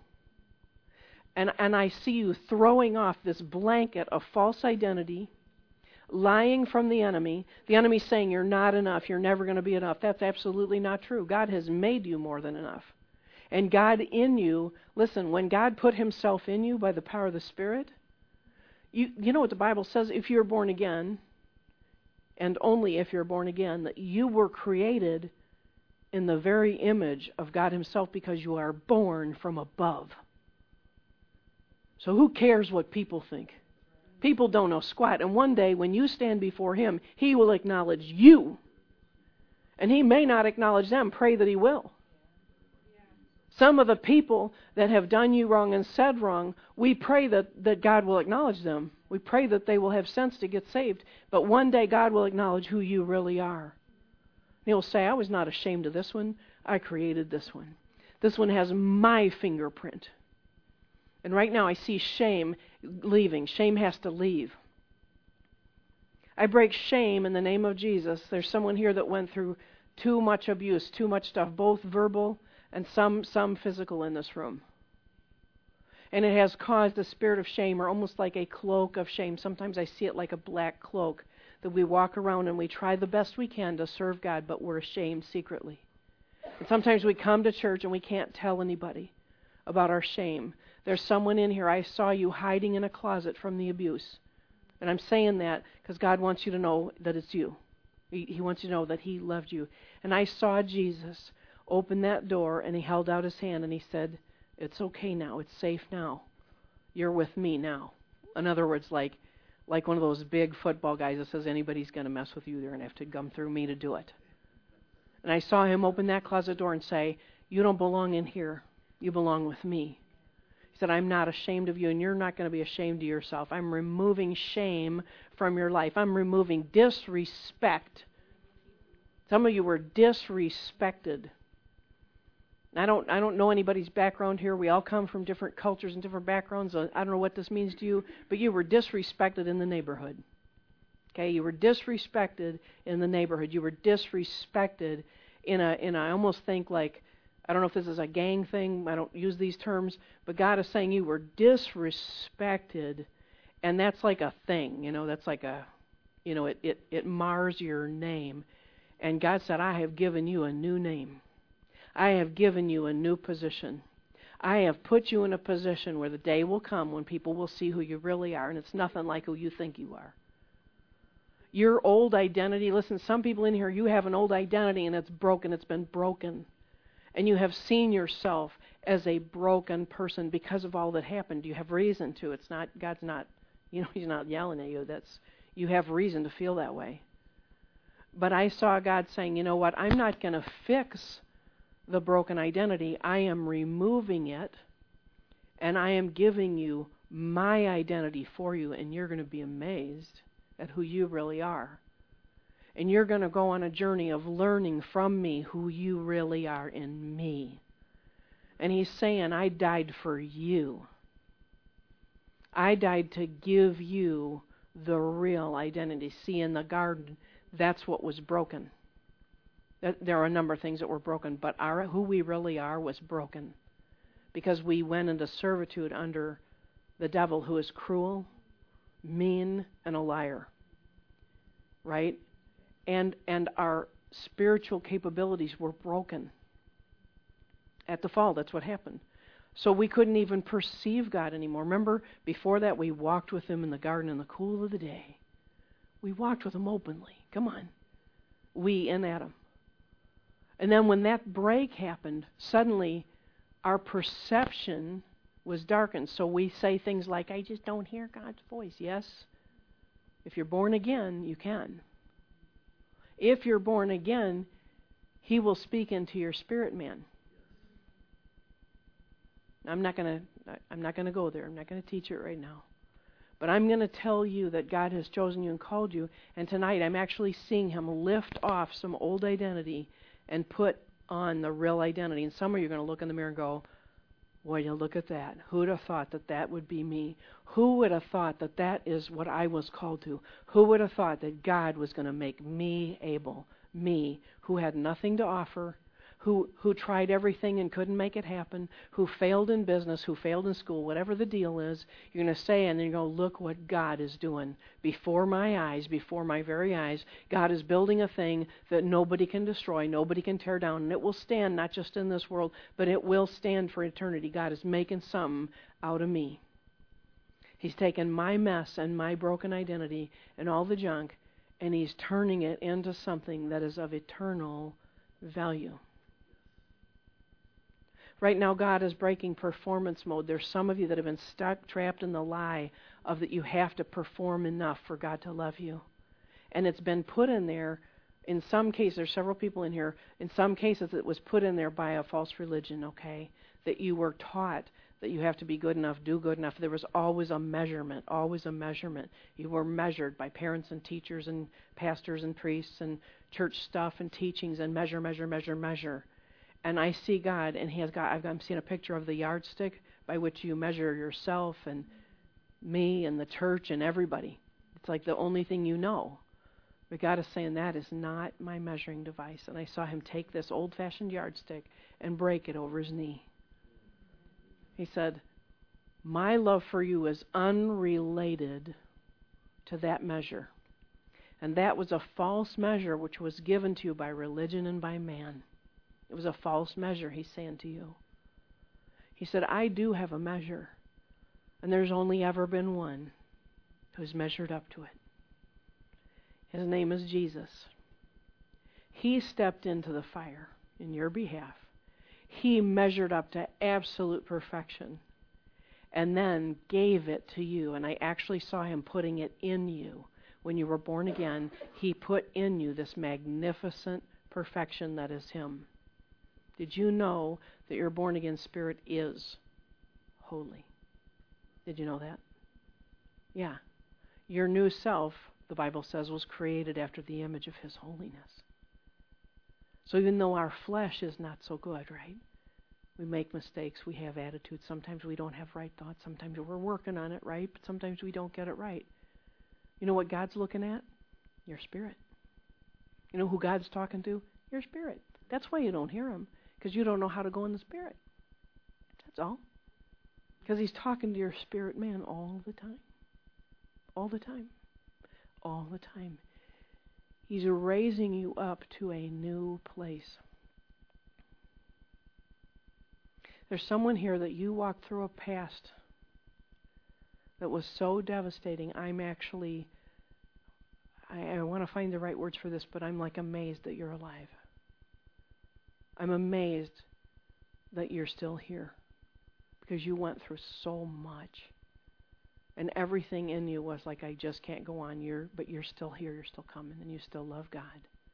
And I see you throwing off this blanket of false identity, lying from the enemy. The enemy saying you're not enough, you're never going to be enough. That's absolutely not true. God has made you more than enough. And God in you, listen, when God put Himself in you by the power of the Spirit, you know what the Bible says, if you're born again, and only if you're born again, that you were created in the very image of God Himself because you are born from above. So who cares what people think? People don't know squat. And one day when you stand before Him, He will acknowledge you. And He may not acknowledge them. Pray that He will. Some of the people that have done you wrong and said wrong, we pray that God will acknowledge them. We pray that they will have sense to get saved. But one day God will acknowledge who you really are. And He'll say, I was not ashamed of this one. I created this one. This one has my fingerprint. And right now I see shame leaving. Shame has to leave. I break shame in the name of Jesus. There's someone here that went through too much abuse, too much stuff, both verbal and some physical in this room. And it has caused a spirit of shame, or almost like a cloak of shame. Sometimes I see it like a black cloak that we walk around and we try the best we can to serve God, but we're ashamed secretly. And sometimes we come to church and we can't tell anybody about our shame. There's someone in here, I saw you hiding in a closet from the abuse. And I'm saying that because God wants you to know that it's you. He wants you to know that He loved you. And I saw Jesus open that door, and He held out His hand, and He said, it's okay now. It's safe now. You're with me now. In other words, like one of those big football guys that says anybody's going to mess with you, they're going to have to come through me to do it. And I saw Him open that closet door and say, you don't belong in here. You belong with me. He said, I'm not ashamed of you, and you're not going to be ashamed of yourself. I'm removing shame from your life. I'm removing disrespect. Some of you were disrespected. I don't know anybody's background here. We all come from different cultures and different backgrounds. I don't know what this means to you, but you were disrespected in the neighborhood. Okay, you were disrespected in the neighborhood. You were disrespected in I almost think like, I don't know if this is a gang thing. I don't use these terms, but God is saying you were disrespected, and that's like a thing. That's like a, it mars your name. And God said, I have given you a new name. I have given you a new position. I have put you in a position where the day will come when people will see who you really are, and it's nothing like who you think you are. Your old identity, listen, some people in here, you have an old identity and it's broken. It's been broken. And you have seen yourself as a broken person because of all that happened. You have reason to. It's not, God's not, He's not yelling at you. You have reason to feel that way. But I saw God saying, you know what, I'm not going to fix the broken identity. I am removing it, and I am giving you my identity for you, and you're going to be amazed at who you really are. And you're going to go on a journey of learning from me who you really are in me. And He's saying, I died for you. I died to give you the real identity. See, in the garden, that's what was broken. There are a number of things that were broken, but who we really are was broken because we went into servitude under the devil, who is cruel, mean, and a liar. Right? And our spiritual capabilities were broken. At the fall, that's what happened. So we couldn't even perceive God anymore. Remember, before that, we walked with Him in the garden in the cool of the day. We walked with Him openly. Come on. We and Adam. And then when that break happened, suddenly our perception was darkened. So we say things like, I just don't hear God's voice. Yes, if you're born again, you can. If you're born again, He will speak into your spirit man. I'm not going to go there. I'm not going to teach it right now. But I'm going to tell you that God has chosen you and called you. And tonight I'm actually seeing Him lift off some old identity and put on the real identity. And some of you are going to look in the mirror and go, boy, you look at that. Who would have thought that that would be me? Who would have thought that that is what I was called to? Who would have thought that God was going to make me able, me, who had nothing to offer, who tried everything and couldn't make it happen, who failed in business, who failed in school, whatever the deal is, you're going to say, and then you're going to look what God is doing before my eyes, before my very eyes. God is building a thing that nobody can destroy, nobody can tear down, and it will stand not just in this world, but it will stand for eternity. God is making something out of me. He's taken my mess and my broken identity and all the junk, and He's turning it into something that is of eternal value. Right now, God is breaking performance mode. There's some of you that have been stuck, trapped in the lie of that you have to perform enough for God to love you. And it's been put in there, in some cases, there's several people in here, in some cases it was put in there by a false religion, okay? That you were taught that you have to be good enough, do good enough. There was always a measurement, always a measurement. You were measured by parents and teachers and pastors and priests and church stuff and teachings and measure. And I see God, and I'm seeing a picture of the yardstick by which you measure yourself and me and the church and everybody. It's like the only thing you know. But God is saying that is not my measuring device. And I saw Him take this old-fashioned yardstick and break it over His knee. He said, my love for you is unrelated to that measure. And that was a false measure which was given to you by religion and by man. It was a false measure, He's saying to you. He said, I do have a measure, and there's only ever been one. who's measured up to it. His name is Jesus. He stepped into the fire in your behalf. He measured up to absolute perfection and then gave it to you. And I actually saw him putting it in you. When you were born again, he put in you this magnificent perfection that is him. Did you know that your born again spirit is holy? Did you know that? Yeah. Your new self, the Bible says, was created after the image of his holiness. So even though our flesh is not so good, right? We make mistakes, we have attitudes, sometimes we don't have right thoughts, sometimes we're working on it, right? But sometimes we don't get it right. You know what God's looking at? Your spirit. You know who God's talking to? Your spirit. That's why you don't hear him, because you don't know how to go in the spirit. That's all. Because he's talking to your spirit man all the time. All the time. All the time. He's raising you up to a new place. There's someone here that you walked through a past that was so devastating. I want to find the right words for this, but I'm like amazed that you're alive. I'm amazed that you're still here because you went through so much. And everything in you was like, I just can't go on. But you're still here, you're still coming, and you still love God.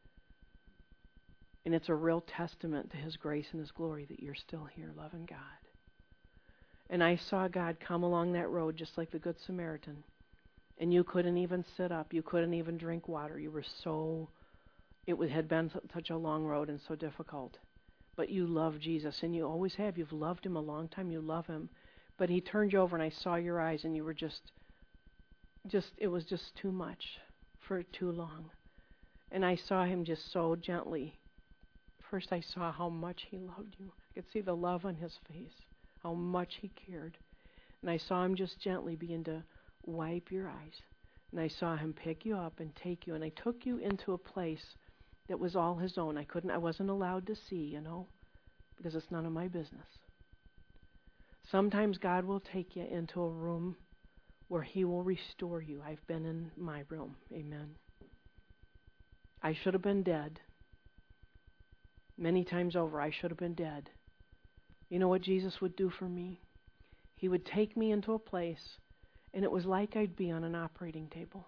And it's a real testament to his grace and his glory that you're still here loving God. And I saw God come along that road just like the Good Samaritan. And you couldn't even sit up. You couldn't even drink water. You were had been such a long road and so difficult. But you love Jesus, and you always have. You've loved him a long time. You love him. But he turned you over, and I saw your eyes, and you were it was just too much for too long. And I saw him just so gently. First I saw how much he loved you. I could see the love on his face, how much he cared. And I saw him just gently begin to wipe your eyes. And I saw him pick you up and take you, and I took you into a place that was all his own. I wasn't allowed to see, because it's none of my business. Sometimes God will take you into a room where he will restore you. I've been in my room. Amen. I should have been dead. Many times over, I should have been dead. You know what Jesus would do for me? He would take me into a place, and it was like I'd be on an operating table.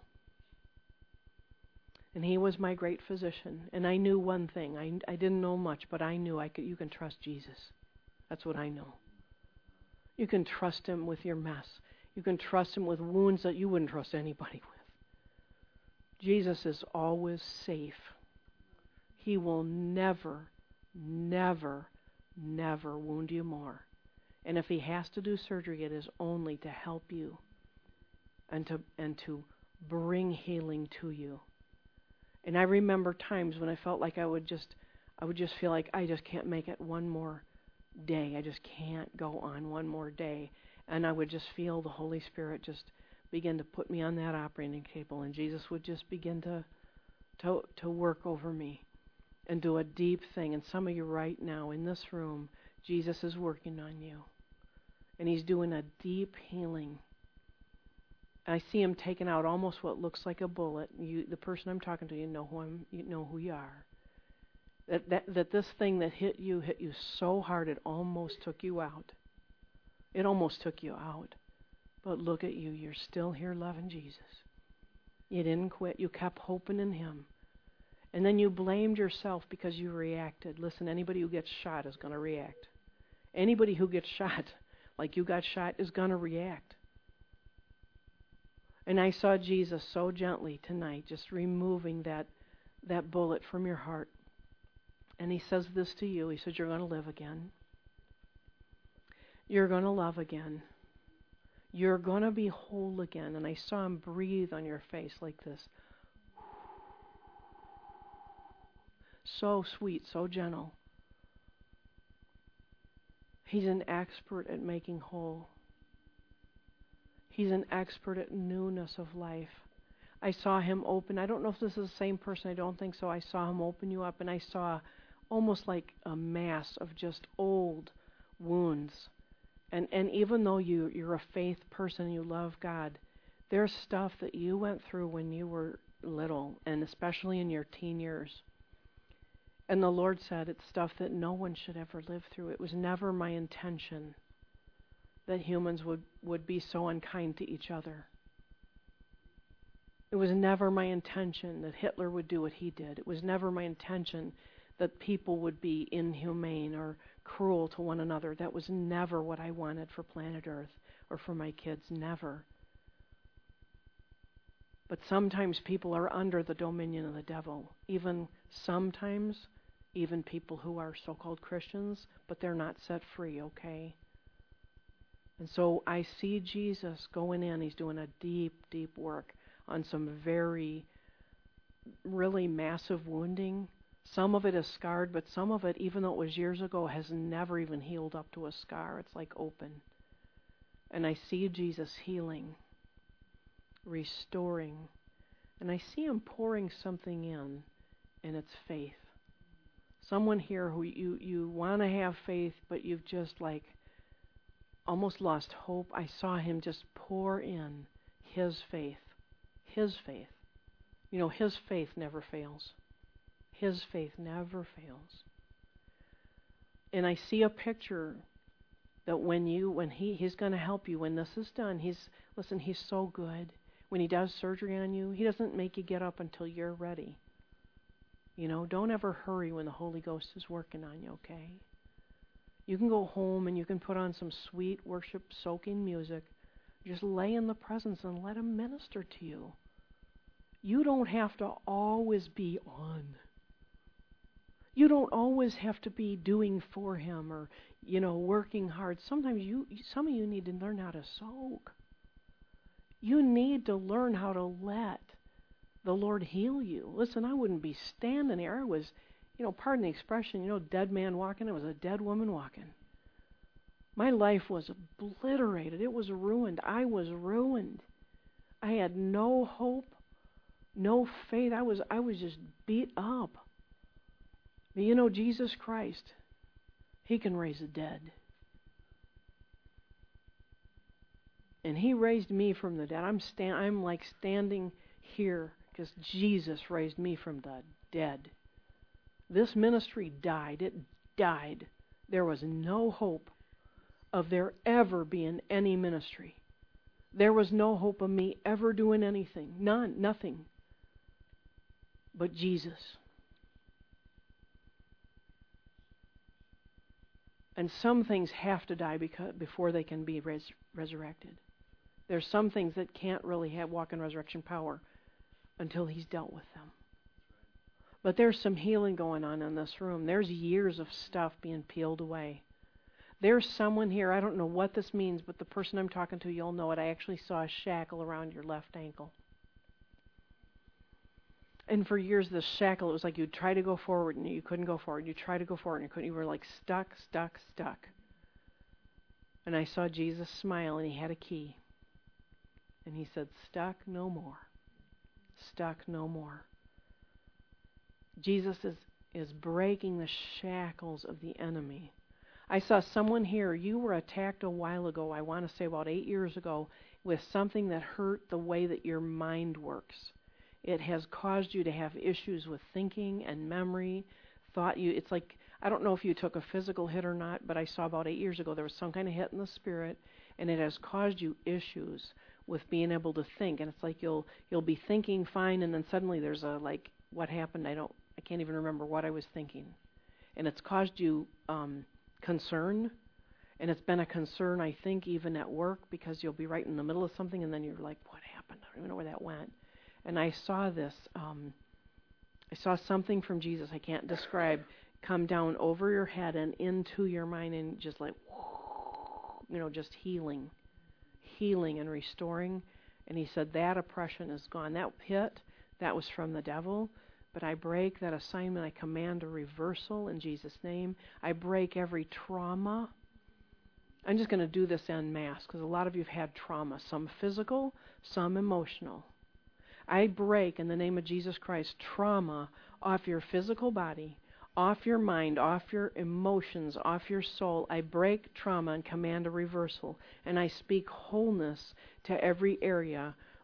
And he was my great physician. And I knew one thing. I didn't know much, but I knew you can trust Jesus. That's what I know. You can trust him with your mess. You can trust him with wounds that you wouldn't trust anybody with. Jesus is always safe. He will never, never, never wound you more. And if he has to do surgery, it is only to help you and to bring healing to you. And I remember times when I felt like I would just feel like I just can't make it one more day. I just can't go on one more day. And I would just feel the Holy Spirit just begin to put me on that operating table, and Jesus would just begin to work over me and do a deep thing. And some of you right now in this room, Jesus is working on you. And he's doing a deep healing. I see him taking out almost what looks like a bullet. The person I'm talking to, you know who you are. That this thing that hit you so hard it almost took you out. It almost took you out. But look at you. You're still here loving Jesus. You didn't quit. You kept hoping in him. And then you blamed yourself because you reacted. Listen, anybody who gets shot is going to react. Anybody who gets shot like you got shot is going to react. And I saw Jesus so gently tonight just removing that bullet from your heart. And he says this to you. He says, you're going to live again. You're going to love again. You're going to be whole again. And I saw him breathe on your face like this. So sweet, so gentle. He's an expert at making whole. He's an expert at newness of life. I saw him open. I don't know if this is the same person. I don't think so. I saw him open you up, and I saw almost like a mass of just old wounds. And even though you're a faith person, you love God, There's stuff that you went through when you were little, and especially in your teen years. And the Lord said it's stuff that no one should ever live through. It was never my intention that humans would be so unkind to each other. It was never my intention that Hitler would do what he did. It was never my intention that people would be inhumane or cruel to one another. That was never what I wanted for planet Earth or for my kids. Never. But sometimes people are under the dominion of the devil. Sometimes even people who are so-called Christians, but they're not set free, okay? And so I see Jesus going in. He's doing a deep, deep work on some very, really massive wounding. Some of it is scarred, but some of it, even though it was years ago, has never even healed up to a scar. It's like open. And I see Jesus healing, restoring, and I see him pouring something in, and it's faith. Someone here who you want to have faith, but you've just like almost lost hope. I saw him just pour in his faith. His faith. You know, his faith never fails. His faith never fails. And I see a picture that when he's going to help you when this is done. He's so good. When he does surgery on you, he doesn't make you get up until you're ready. You know, don't ever hurry when the Holy Ghost is working on you, okay? You can go home and you can put on some sweet worship soaking music. Just lay in the presence and let him minister to you. You don't have to always be on. You don't always have to be doing for him or, you know, working hard. Sometimes some of you need to learn how to soak. You need to learn how to let the Lord heal you. Listen, I wouldn't be standing here. I was, you know, pardon the expression, you know, dead man walking. I was a dead woman walking. My life was obliterated. It was ruined. I was ruined. I had no hope, no faith. I was just beat up. But you know, Jesus Christ, he can raise the dead. And he raised me from the dead. I'm like standing here because Jesus raised me from the dead. This ministry died. It died. There was no hope of there ever being any ministry. There was no hope of me ever doing anything. Nothing. But Jesus. And some things have to die before they can be resurrected. There's some things that can't really walk in resurrection power until he's dealt with them. But there's some healing going on in this room. There's years of stuff being peeled away. There's someone here, I don't know what this means, but the person I'm talking to, you'll know it. I actually saw a shackle around your left ankle. And for years, this shackle, it was like you'd try to go forward and you couldn't go forward. You try to go forward and you couldn't. You were like stuck. And I saw Jesus smile and he had a key. And he said, stuck no more. Stuck no more. Jesus is breaking the shackles of the enemy. I saw someone here, you were attacked a while ago, I want to say about 8 years ago, with something that hurt the way that your mind works. It has caused you to have issues with thinking and memory. It's like, I don't know if you took a physical hit or not, but I saw about 8 years ago there was some kind of hit in the spirit, and it has caused you issues with being able to think. And it's like you'll be thinking fine, and then suddenly there's a, like, what happened? I can't even remember what I was thinking. And it's caused you concern, and it's been a concern, I think, even at work, because you'll be right in the middle of something, and then you're like, what happened? I don't even know where that went. And I saw this, I saw something from Jesus I can't describe come down over your head and into your mind, and just like, you know, just healing and restoring. And he said that oppression is gone. That hit, that was from the devil. But I break that assignment. I command a reversal in Jesus' name. I break every trauma. I'm just going to do this en masse because a lot of you have had trauma, some physical, some emotional. I break, in the name of Jesus Christ, trauma off your physical body, off your mind, off your emotions, off your soul. I break trauma and command a reversal. And I speak wholeness to every area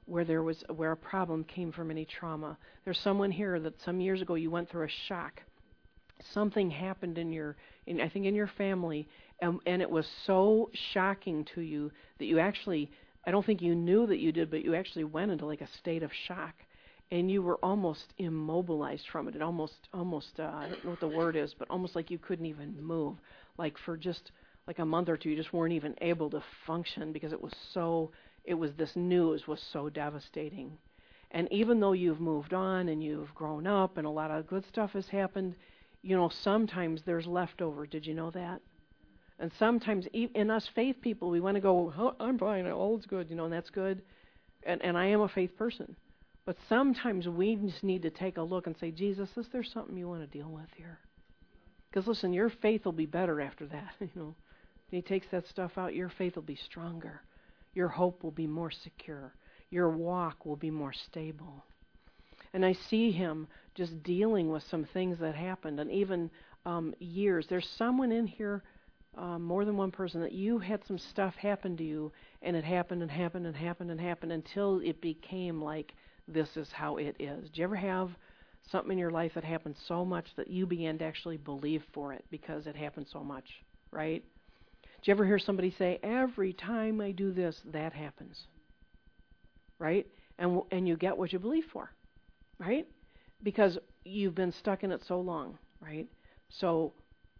where a problem came from any trauma. There's someone here that some years ago you went through a shock. Something happened in your family, and it was so shocking to you that you actually, I don't think you knew that you did, but you actually went into like a state of shock, and you were almost immobilized from it. It almost I don't know what the word is, but almost like you couldn't even move. Like for just like a month or two, you just weren't even able to function because this news was so devastating. And even though you've moved on and you've grown up and a lot of good stuff has happened, sometimes there's leftover. Did you know that? And sometimes in us faith people, we want to go, oh, I'm fine, all is good, and that's good. And I am a faith person. But sometimes we just need to take a look and say, Jesus, is there something you want to deal with here? Because listen, your faith will be better after that. When he takes that stuff out, your faith will be stronger. Your hope will be more secure. Your walk will be more stable. And I see him just dealing with some things that happened, and even years. There's someone in here, more than one person, that you had some stuff happen to you, and it happened and happened and happened and happened until it became like, this is how it is. Did you ever have something in your life that happened so much that you began to actually believe for it because it happened so much, right? Did you ever hear somebody say, every time I do this, that happens, right? And you get what you believe for, right? Because you've been stuck in it so long, right? So,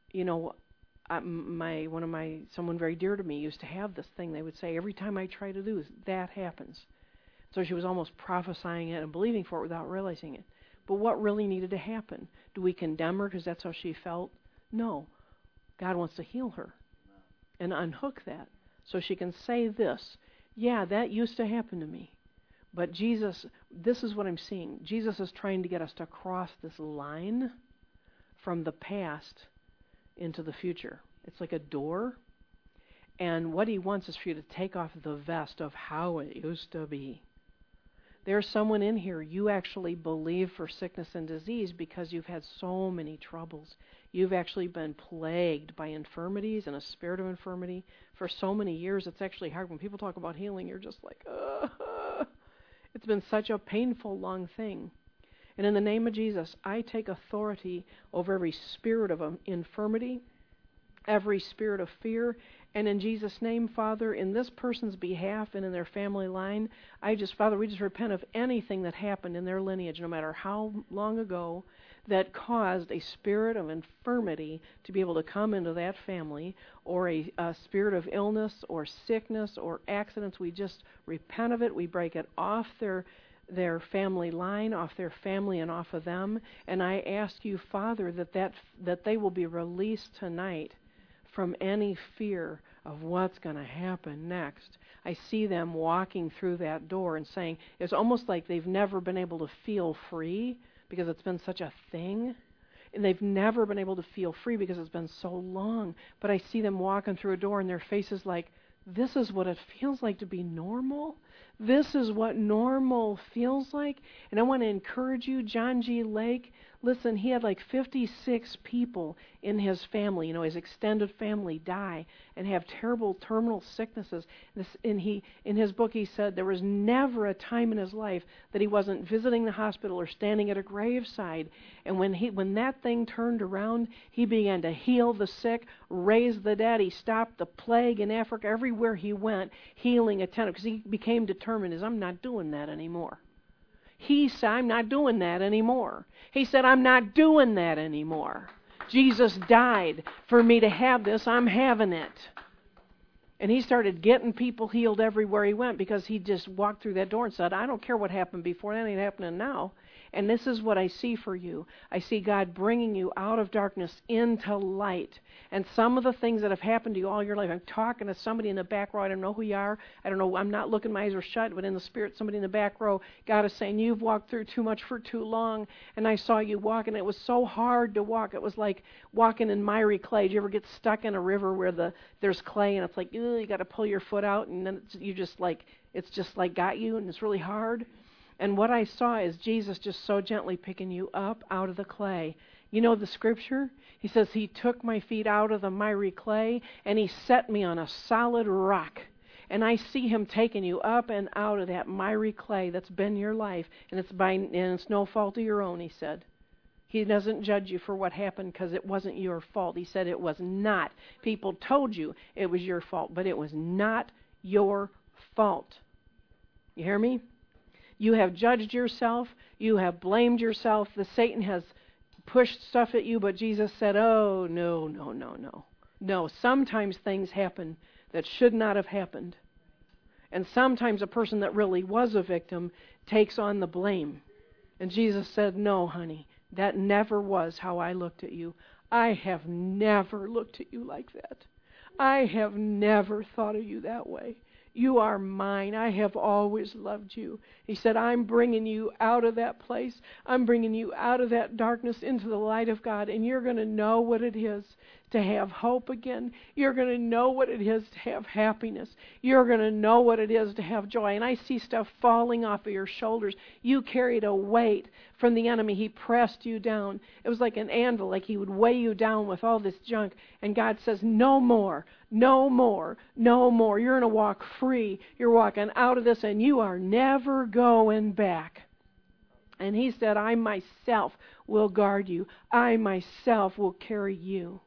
someone very dear to me used to have this thing. They would say, every time I try to do this, that happens. So she was almost prophesying it and believing for it without realizing it. But what really needed to happen? Do we condemn her because that's how she felt? No. God wants to heal her and unhook that so she can say this, yeah, that used to happen to me. But Jesus, this is what I'm seeing. Jesus is trying to get us to cross this line from the past into the future. It's like a door. And what he wants is for you to take off the vest of how it used to be. There's someone in here, you actually believe for sickness and disease because you've had so many troubles. You've actually been plagued by infirmities and a spirit of infirmity for so many years. It's actually hard. When people talk about healing, you're just like, it's been such a painful, long thing. And in the name of Jesus, I take authority over every spirit of infirmity, every spirit of fear. And in Jesus' name, Father, in this person's behalf and in their family line, Father, we just repent of anything that happened in their lineage, no matter how long ago, that caused a spirit of infirmity to be able to come into that family, or a spirit of illness or sickness or accidents. We just repent of it. We break it off their family line, off their family and off of them. And I ask you, Father, that they will be released tonight from any fear of what's going to happen next. I see them walking through that door and saying, it's almost like they've never been able to feel free because it's been such a thing. And they've never been able to feel free because it's been so long. But I see them walking through a door and their face is like, this is what it feels like to be normal. This is what normal feels like. And I want to encourage you, John G. Lake, listen, he had like 56 people in his family, his extended family die and have terrible terminal sicknesses. In his book he said there was never a time in his life that he wasn't visiting the hospital or standing at a graveside. And when that thing turned around, he began to heal the sick, raise the dead. He stopped the plague in Africa. Everywhere he went, healing attended, because he became determined, I'm not doing that anymore. He said, I'm not doing that anymore. He said, I'm not doing that anymore. Jesus died for me to have this. I'm having it. And he started getting people healed everywhere he went because he just walked through that door and said, I don't care what happened before, that ain't happening now. And this is what I see for you. I see God bringing you out of darkness into light. And some of the things that have happened to you all your life, I'm talking to somebody in the back row. I don't know who you are. I don't know. I'm not looking, my eyes are shut, but in the spirit, somebody in the back row, God is saying, you've walked through too much for too long. And I saw you walk, and it was so hard to walk. It was like walking in miry clay. Did you ever get stuck in a river where there's clay, and it's like, you got to pull your foot out, and then it's just like got you, and it's really hard? And what I saw is Jesus just so gently picking you up out of the clay. You know the scripture? He says, he took my feet out of the miry clay and he set me on a solid rock. And I see Him taking you up and out of that miry clay that's been your life, and it's no fault of your own, He said. He doesn't judge you for what happened because it wasn't your fault. He said it was not. People told you it was your fault, but it was not your fault. You hear me? You have judged yourself. You have blamed yourself. Satan has pushed stuff at you, but Jesus said, oh, no. No, sometimes things happen that should not have happened. And sometimes a person that really was a victim takes on the blame. And Jesus said, no, honey. That never was how I looked at you. I have never looked at you like that. I have never thought of you that way. You are mine. I have always loved you. He said, I'm bringing you out of that place. I'm bringing you out of that darkness into the light of God, and you're going to know what it is to have hope again. You're going to know what it is to have happiness. You're going to know what it is to have joy. And I see stuff falling off of your shoulders. You carried a weight from the enemy. He pressed you down. It was like an anvil, like he would weigh you down with all this junk. And God says, no more, no more, no more. You're going to walk free. You're walking out of this, and you are never going back. And He said, I myself will guard you. I myself will carry you.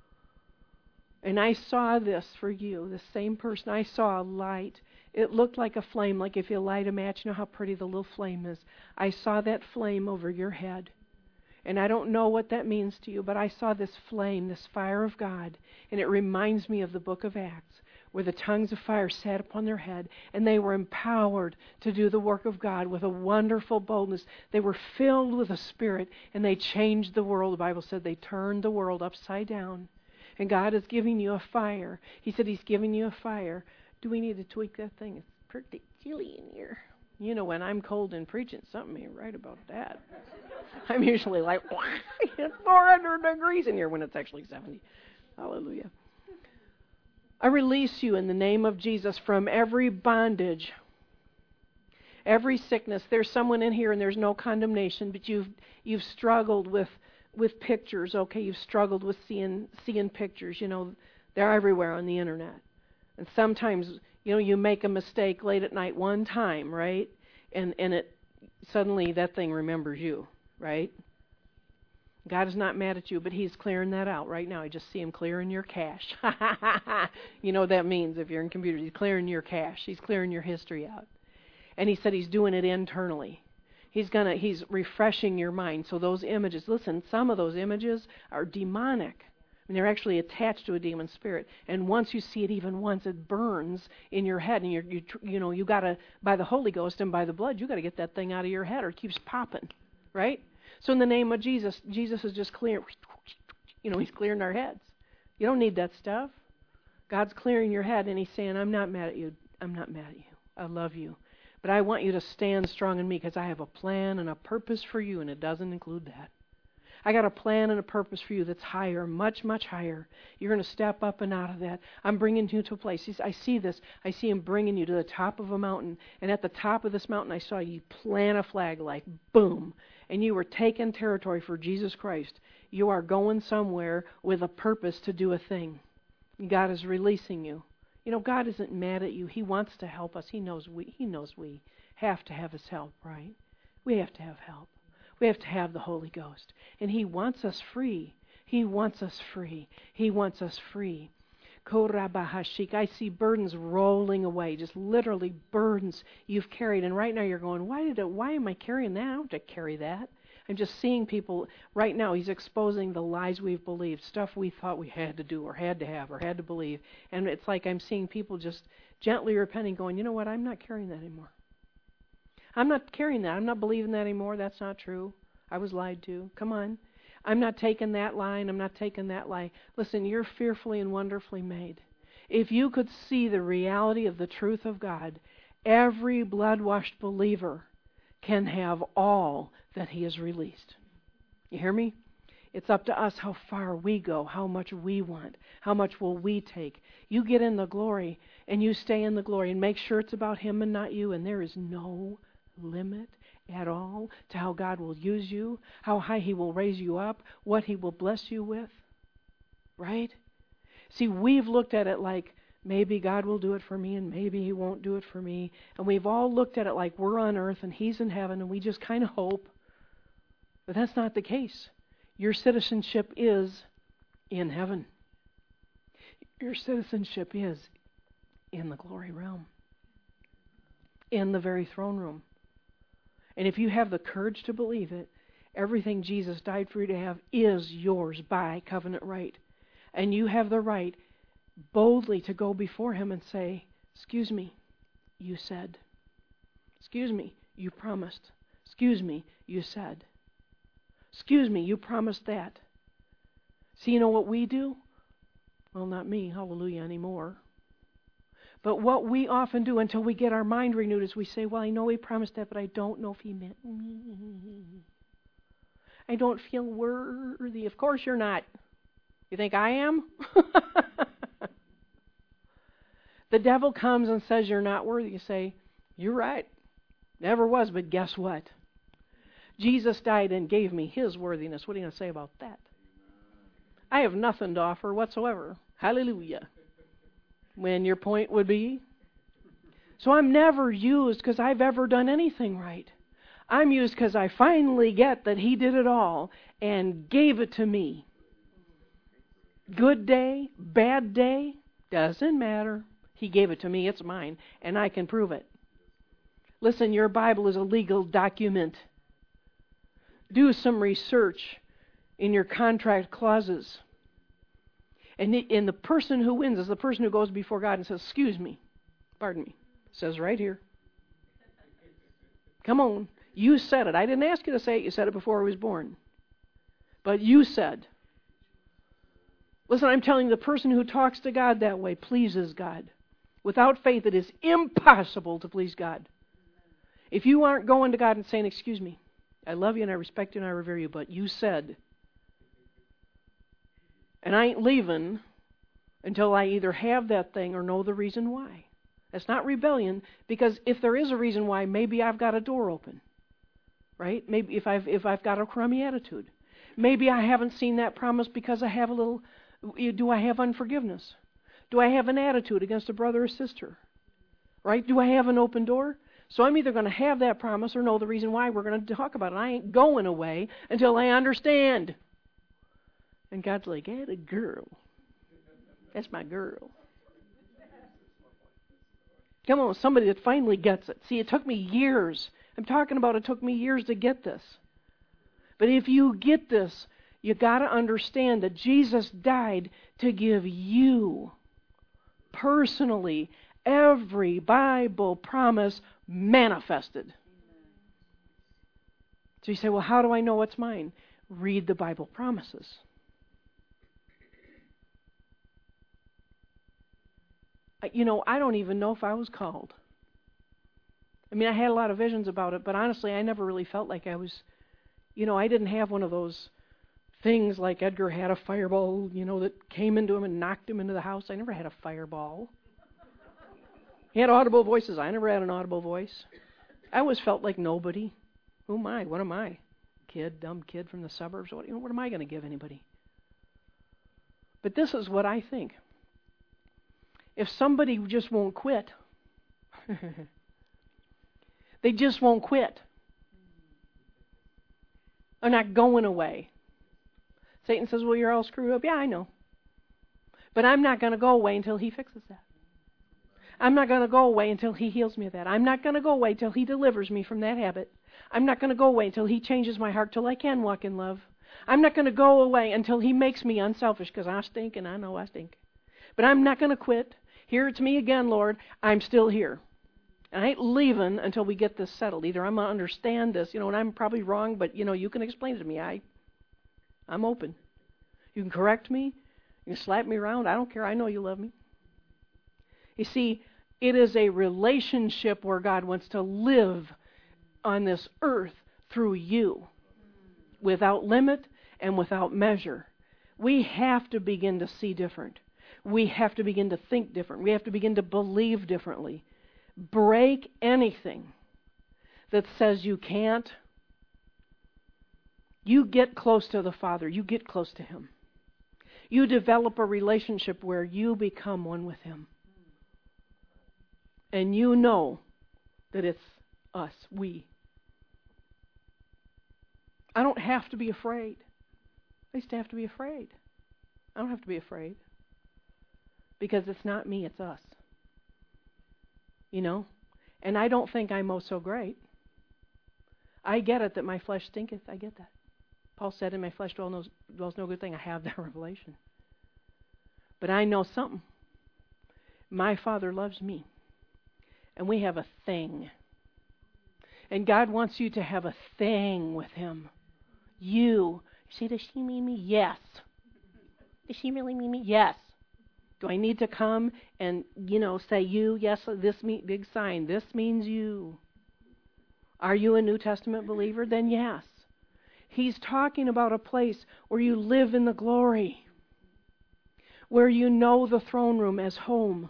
And I saw this for you, the same person. I saw a light. It looked like a flame, like if you light a match. You know how pretty the little flame is. I saw that flame over your head. And I don't know what that means to you, but I saw this flame, this fire of God. And it reminds me of the book of Acts, where the tongues of fire sat upon their head, and they were empowered to do the work of God with a wonderful boldness. They were filled with the Spirit, and they changed the world. The Bible said they turned the world upside down. And God is giving you a fire. He said He's giving you a fire. Do we need to tweak that thing? It's pretty chilly in here. You know, when I'm cold and preaching, something ain't right about that. I'm usually like, it's 400 degrees in here when it's actually 70. Hallelujah. I release you in the name of Jesus from every bondage, every sickness. There's someone in here and there's no condemnation, but you've struggled with pictures. Okay, you've struggled with seeing pictures. You know, they're everywhere on the internet. And sometimes, you know, you make a mistake late at night one time, right? And it suddenly that thing remembers you, right? God is not mad at you, but He's clearing that out right now. I just see Him clearing your cache. You know what that means if you're in computers. He's clearing your cache. He's clearing your history out. And He said He's doing it internally. He's refreshing your mind. So those images, listen, some of those images are demonic. I mean, they're actually attached to a demon spirit. And once you see it even once, it burns in your head. And you got to, by the Holy Ghost and by the blood, you got to get that thing out of your head or it keeps popping, right? So in the name of Jesus, Jesus is just clearing, He's clearing our heads. You don't need that stuff. God's clearing your head and He's saying, I'm not mad at you. I'm not mad at you. I love you. But I want you to stand strong in me because I have a plan and a purpose for you, and it doesn't include that. I got a plan and a purpose for you that's higher, much, much higher. You're going to step up and out of that. I'm bringing you to a place. I see this. I see Him bringing you to the top of a mountain. And at the top of this mountain, I saw you plant a flag like boom. And you were taking territory for Jesus Christ. You are going somewhere with a purpose to do a thing. God is releasing you. You know, God isn't mad at you. He wants to help us. He knows we have to have His help, right? We have to have help. We have to have the Holy Ghost. And He wants us free. He wants us free. He wants us free. I see burdens rolling away, just literally burdens you've carried. And right now you're going, why am I carrying that? I don't have to carry that. I'm just seeing people right now. He's exposing the lies we've believed, stuff we thought we had to do or had to have or had to believe. And it's like I'm seeing people just gently repenting, going, you know what, I'm not carrying that anymore. I'm not carrying that. I'm not believing that anymore. That's not true. I was lied to. Come on. I'm not taking that lie and I'm not taking that lie. Listen, you're fearfully and wonderfully made. If you could see the reality of the truth of God, every blood-washed believer can have all that He has released. You hear me? It's up to us how far we go, how much we want, how much will we take. You get in the glory and you stay in the glory and make sure it's about Him and not you, and there is no limit at all to how God will use you, how high He will raise you up, what He will bless you with. Right? See, we've looked at it like maybe God will do it for me and maybe He won't do it for me. And we've all looked at it like we're on earth and He's in heaven and we just kind of hope. But that's not the case. Your citizenship is in heaven. Your citizenship is in the glory realm, in the very throne room. And if you have the courage to believe it, everything Jesus died for you to have is yours by covenant right. And you have the right boldly to go before Him and say, excuse me, you said. Excuse me, you promised. Excuse me, you said. Excuse me, you promised that. See, you know what we do? Well, not me, hallelujah, anymore. But what we often do until we get our mind renewed is we say, well, I know He promised that, but I don't know if He meant me. I don't feel worthy. Of course you're not. You think I am? The devil comes and says you're not worthy. You say, you're right. Never was, but guess what? Jesus died and gave me His worthiness. What are you going to say about that? I have nothing to offer whatsoever. Hallelujah. When your point would be. So I'm never used because I've ever done anything right. I'm used because I finally get that He did it all and gave it to me. Good day, bad day, doesn't matter. He gave it to me, it's mine, and I can prove it. Listen, your Bible is a legal document. Do some research in your contract clauses. And the person who wins is the person who goes before God and says, excuse me, pardon me. It says right here. Come on, you said it. I didn't ask you to say it. You said it before I was born. But you said. Listen, I'm telling you, the person who talks to God that way pleases God. Without faith, it is impossible to please God. If you aren't going to God and saying, excuse me, I love you and I respect you and I revere you, but you said, and I ain't leaving until I either have that thing or know the reason why. That's not rebellion, because if there is a reason why, maybe I've got a door open, right? Maybe if I've got a crummy attitude. Maybe I haven't seen that promise because I have a little, do I have unforgiveness? Do I have an attitude against a brother or sister? Right? Do I have an open door? So I'm either going to have that promise or know the reason why we're going to talk about it. I ain't going away until I understand. And God's like, I had a girl. That's my girl. Come on, somebody that finally gets it. See, it took me years. I'm talking about it took me years to get this. But if you get this, you got to understand that Jesus died to give you personally every Bible promise manifested. So you say, well, how do I know what's mine? Read the Bible promises. You know, I don't even know if I was called. I mean, I had a lot of visions about it, but honestly, I never really felt like I was, you know, I didn't have one of those things like Edgar had, a fireball, you know, that came into him and knocked him into the house. I never had a fireball. He had audible voices. I never had an audible voice. I always felt like nobody. Who am I? What am I? Dumb kid from the suburbs. What am I going to give anybody? But this is what I think. If somebody just won't quit, they just won't quit. They're not going away. Satan says, well, you're all screwed up. Yeah, I know. But I'm not going to go away until He fixes that. I'm not going to go away until He heals me of that. I'm not going to go away until He delivers me from that habit. I'm not going to go away until He changes my heart till I can walk in love. I'm not going to go away until He makes me unselfish, because I stink and I know I stink. But I'm not going to quit. Here it's me again, Lord. I'm still here. And I ain't leaving until we get this settled. Either I'm going to understand this, and I'm probably wrong, but, you can explain it to me. I'm open. You can correct me. You can slap me around. I don't care. I know you love me. You see, it is a relationship where God wants to live on this earth through you, without limit and without measure. We have to begin to see different. We have to begin to think different. We have to begin to believe differently. Break anything that says you can't. You get close to the Father. You get close to Him. You develop a relationship where you become one with Him. And you know that it's us, we. I don't have to be afraid. I used to have to be afraid. I don't have to be afraid. Because it's not me, it's us. You know? And I don't think I'm so great. I get it that my flesh stinketh. I get that. Paul said, in my flesh dwells no good thing. I have that revelation. But I know something. My Father loves me. And we have a thing. And God wants you to have a thing with Him. You. See, does she mean me? Yes. Does she really mean me? Yes. Do I need to come and, say you? Yes, this big sign. This means you. Are you a New Testament believer? Then yes. He's talking about a place where you live in the glory, where you know the throne room as home.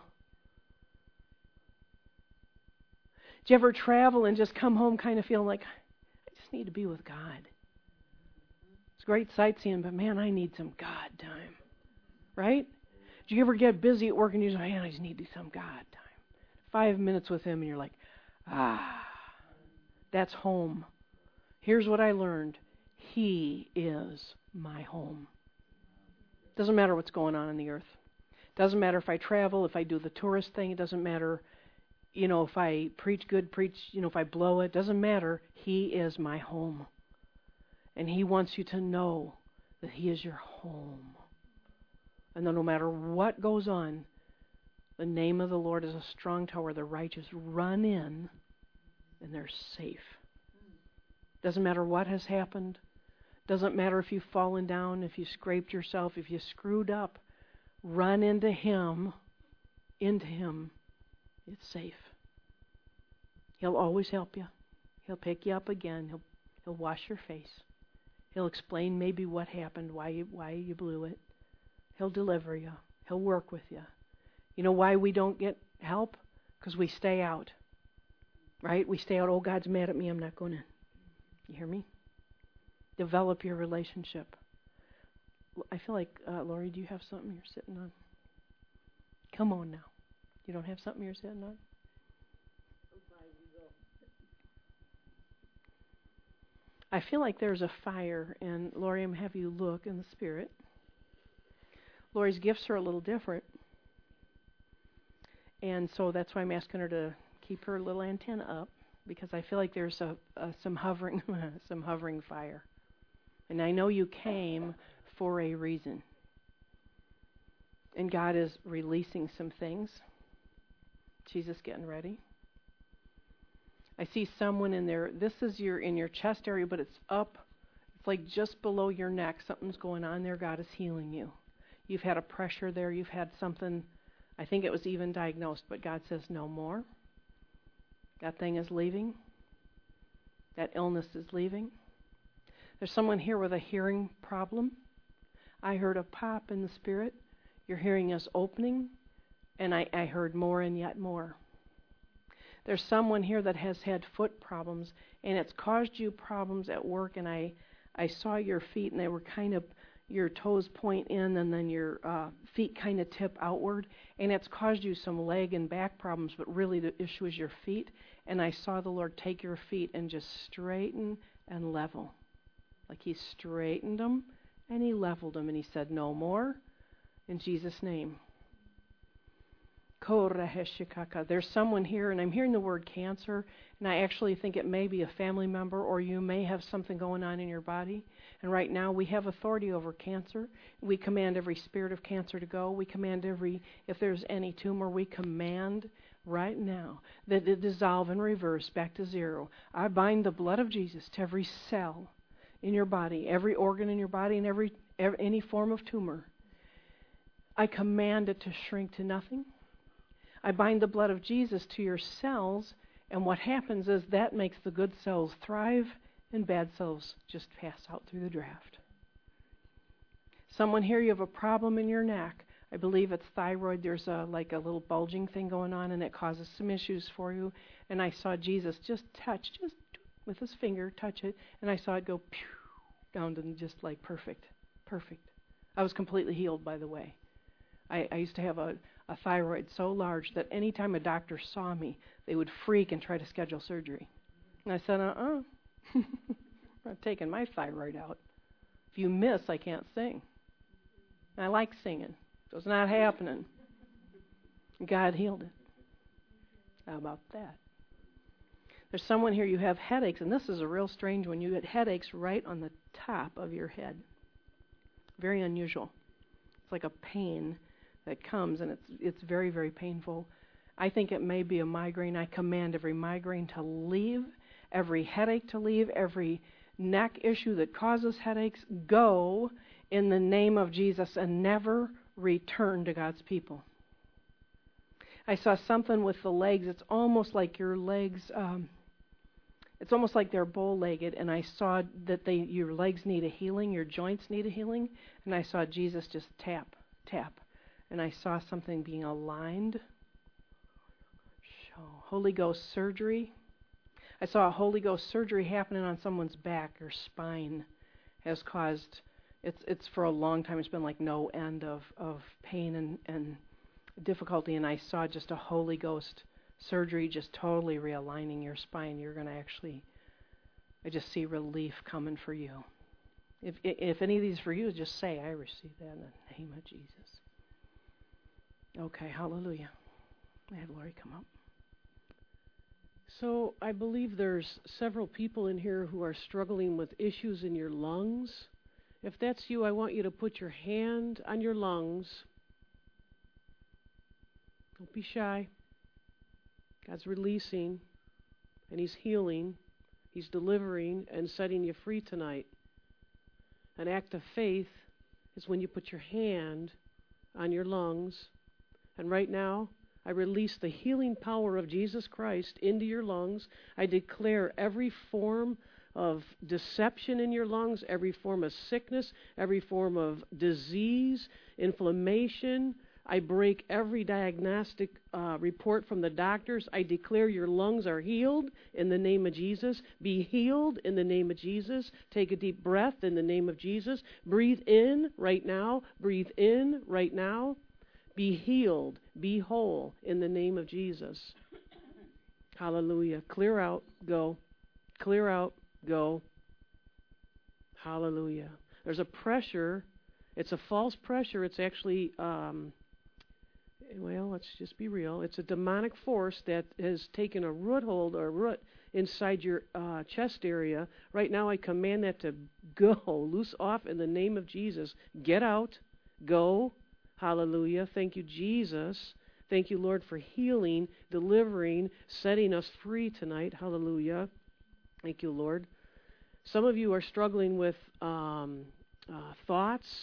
Do you ever travel and just come home kind of feeling like, I just need to be with God? It's great sightseeing, but man, I need some God time. Right? Do you ever get busy at work and you say, man, I just need some God time? 5 minutes with Him and you're like, that's home. Here's what I learned. He is my home. Doesn't matter what's going on the earth. Doesn't matter if I travel, if I do the tourist thing. It doesn't matter, if I preach, if I blow it. Doesn't matter. He is my home. And He wants you to know that He is your home. And that no matter what goes on, the name of the Lord is a strong tower. The righteous run in, and they're safe. Doesn't matter what has happened. Doesn't matter if you've fallen down, if you scraped yourself, if you screwed up. Run into Him. Into Him. It's safe. He'll always help you. He'll pick you up again. He'll wash your face. He'll explain maybe what happened, why you blew it. He'll deliver you. He'll work with you. You know why we don't get help? Because we stay out. Right? We stay out. Oh, God's mad at me. I'm not going in. You hear me? Develop your relationship. I feel like, Lori, do you have something you're sitting on? Come on now. You don't have something you're sitting on? I feel like there's a fire, and Lori, I'm going to have you look in the Spirit. Lori's gifts are a little different. And so that's why I'm asking her to keep her little antenna up, because I feel like there's some hovering fire. And I know you came for a reason. And God is releasing some things. Jesus getting ready. I see someone in there. This is in your chest area, but it's up. It's like just below your neck. Something's going on there. God is healing you. You've had a pressure there. You've had something. I think it was even diagnosed, but God says no more. That thing is leaving. That illness is leaving. There's someone here with a hearing problem. I heard a pop in the Spirit. Your hearing is opening, and I heard more and yet more. There's someone here that has had foot problems, and it's caused you problems at work, and I saw your feet, and they were kind of, your toes point in, and then your feet kind of tip outward, and it's caused you some leg and back problems, but really the issue is your feet, and I saw the Lord take your feet and just straighten and level. Like He straightened them, and He leveled them, and He said, no more, in Jesus' name. There's someone here, and I'm hearing the word cancer, and I actually think it may be a family member, or you may have something going on in your body. And right now we have authority over cancer. We command every spirit of cancer to go. We command if there's any tumor, we command right now that it dissolve and reverse back to zero. I bind the blood of Jesus to every cell in your body, every organ in your body, and any form of tumor. I command it to shrink to nothing. I bind the blood of Jesus to your cells, and what happens is that makes the good cells thrive and bad cells just pass out through the draft. Someone here, you have a problem in your neck. I believe it's thyroid. There's a little bulging thing going on, and it causes some issues for you. And I saw Jesus just with His finger, touch it, and I saw it go down to just like perfect. I was completely healed, by the way. I used to have a thyroid so large that any time a doctor saw me, they would freak and try to schedule surgery. And I said, I'm not taking my thyroid out. If you miss, I can't sing. And I like singing. So it's not happening. God healed it. How about that? There's someone here, you have headaches, and this is a real strange one. You get headaches right on the top of your head. Very unusual. It's like a pain that comes, and it's very, very painful. I think it may be a migraine. I command every migraine to leave, every headache to leave, every neck issue that causes headaches, go in the name of Jesus and never return to God's people. I saw something with the legs. It's almost like your legs, it's almost like they're bow-legged, and I saw that your legs need a healing, your joints need a healing, and I saw Jesus just tap, tap, and I saw something being aligned. Holy Ghost surgery. I saw a Holy Ghost surgery happening on someone's back or spine has caused, it's for a long time, it's been like no end of pain and difficulty, and I saw just a Holy Ghost surgery just totally realigning your spine. You're going to actually, I just see relief coming for you. If any of these for you, just say, I receive that in the name of Jesus. Okay, hallelujah. I have Lori come up. So I believe there's several people in here who are struggling with issues in your lungs. If that's you, I want you to put your hand on your lungs. Don't be shy. God's releasing, and He's healing. He's delivering and setting you free tonight. An act of faith is when you put your hand on your lungs. And right now, I release the healing power of Jesus Christ into your lungs. I declare every form of deception in your lungs, every form of sickness, every form of disease, inflammation. I break every diagnostic report from the doctors. I declare your lungs are healed in the name of Jesus. Be healed in the name of Jesus. Take a deep breath in the name of Jesus. Breathe in right now. Breathe in right now. Be healed. Be whole in the name of Jesus. Hallelujah. Clear out. Go. Clear out. Go. Hallelujah. There's a pressure. It's a false pressure. It's actually... well, let's just be real. It's a demonic force that has taken a root inside your chest area. Right now, I command that to go, loose off in the name of Jesus. Get out, go. Hallelujah. Thank you, Jesus. Thank you, Lord, for healing, delivering, setting us free tonight. Hallelujah. Thank you, Lord. Some of you are struggling with thoughts.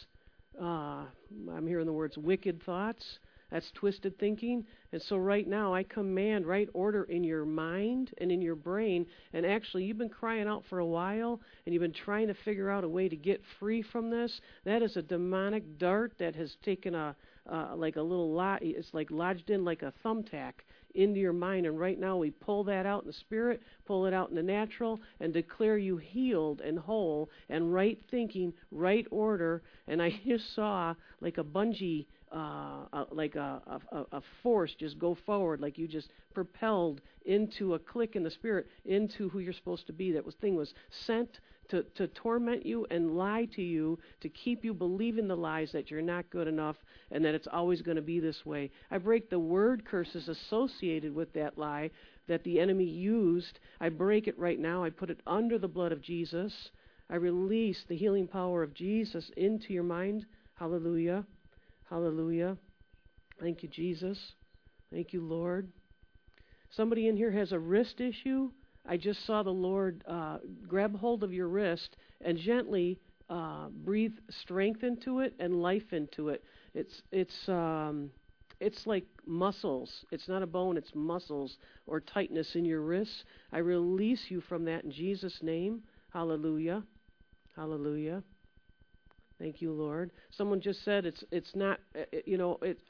I'm hearing the words wicked thoughts. That's twisted thinking. And so right now, I command right order in your mind and in your brain. And actually, you've been crying out for a while, and you've been trying to figure out a way to get free from this. That is a demonic dart that has taken like a little it's like lodged in like a thumbtack into your mind. And right now, we pull that out in the spirit, pull it out in the natural, and declare you healed and whole and right thinking, right order. And I just saw like a bungee, like a force just go forward, like you just propelled into a click in the spirit, into who you're supposed to be. That thing was sent to torment you and lie to you, to keep you believing the lies that you're not good enough and that it's always going to be this way. I break the word curses associated with that lie that the enemy used. I break it right now. I put it under the blood of Jesus. I release the healing power of Jesus into your mind. Hallelujah. Hallelujah. Thank you, Jesus. Thank you, Lord. Somebody in here has a wrist issue. I just saw the Lord grab hold of your wrist and gently breathe strength into it and life into it. It's like muscles. It's not a bone, it's muscles or tightness in your wrists. I release you from that in Jesus' name. Hallelujah. Hallelujah. Thank you, Lord. Someone just said it's not,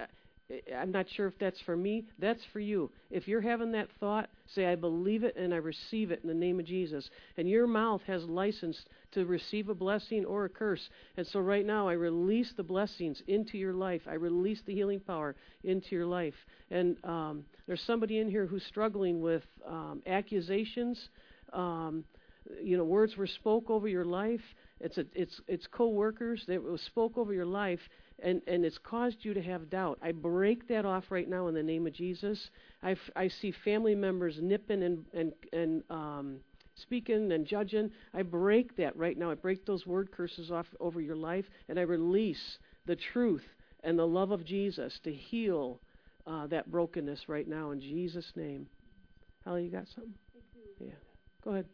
I'm not sure if that's for me. That's for you. If you're having that thought, say, I believe it and I receive it in the name of Jesus. And your mouth has license to receive a blessing or a curse. And so right now, I release the blessings into your life. I release the healing power into your life. And there's somebody in here who's struggling with accusations. Words were spoke over your life. It's co-workers that was spoke over your life. And it's caused you to have doubt. I break that off right now in the name of Jesus. I see family members nipping and speaking and judging. I break that right now. I break those word curses off over your life, and I release the truth and the love of Jesus to heal that brokenness right now in Jesus' name. Holly, you got something? Yeah. Go ahead.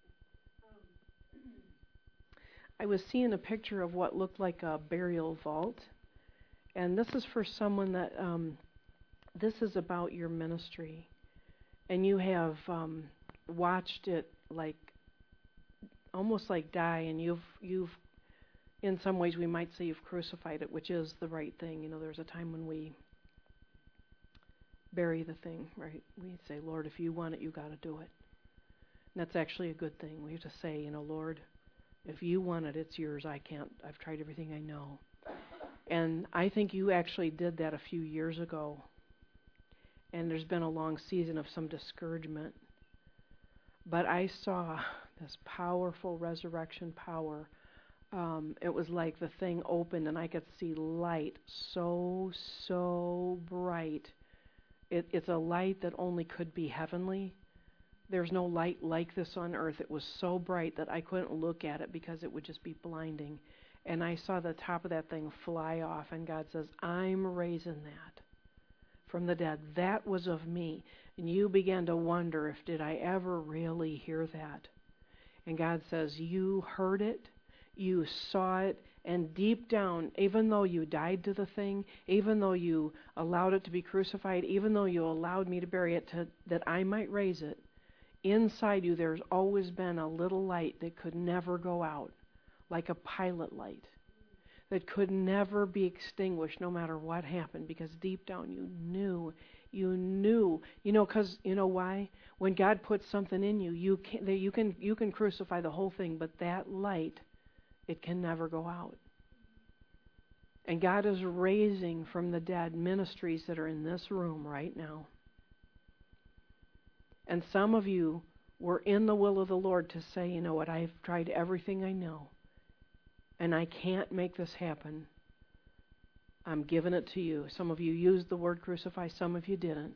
I was seeing a picture of what looked like a burial vault. And this is for someone that, this is about your ministry. And you have watched it almost like die, and you've, in some ways we might say you've crucified it, which is the right thing. There's a time when we bury the thing, right? We say, Lord, if you want it, you got to do it. And that's actually a good thing. We have to say, Lord, if you want it, it's yours. I can't. I've tried everything I know. And I think you actually did that a few years ago. And there's been a long season of some discouragement. But I saw this powerful resurrection power. It was like the thing opened and I could see light so bright. It's a light that only could be heavenly. There's no light like this on earth. It was so bright that I couldn't look at it because it would just be blinding. And I saw the top of that thing fly off, and God says, I'm raising that from the dead. That was of me. And you began to wonder did I ever really hear that? And God says, you heard it, you saw it, and deep down, even though you died to the thing, even though you allowed it to be crucified, even though you allowed me to bury it that I might raise it, inside you there's always been a little light that could never go out. Like a pilot light that could never be extinguished no matter what happened, because deep down you knew, because why? When God puts something in you, you can crucify the whole thing, but that light, it can never go out. And God is raising from the dead ministries that are in this room right now. And some of you were in the will of the Lord to say, you know what, I've tried everything I know. And I can't make this happen. I'm giving it to you. Some of you used the word crucify, some of you didn't.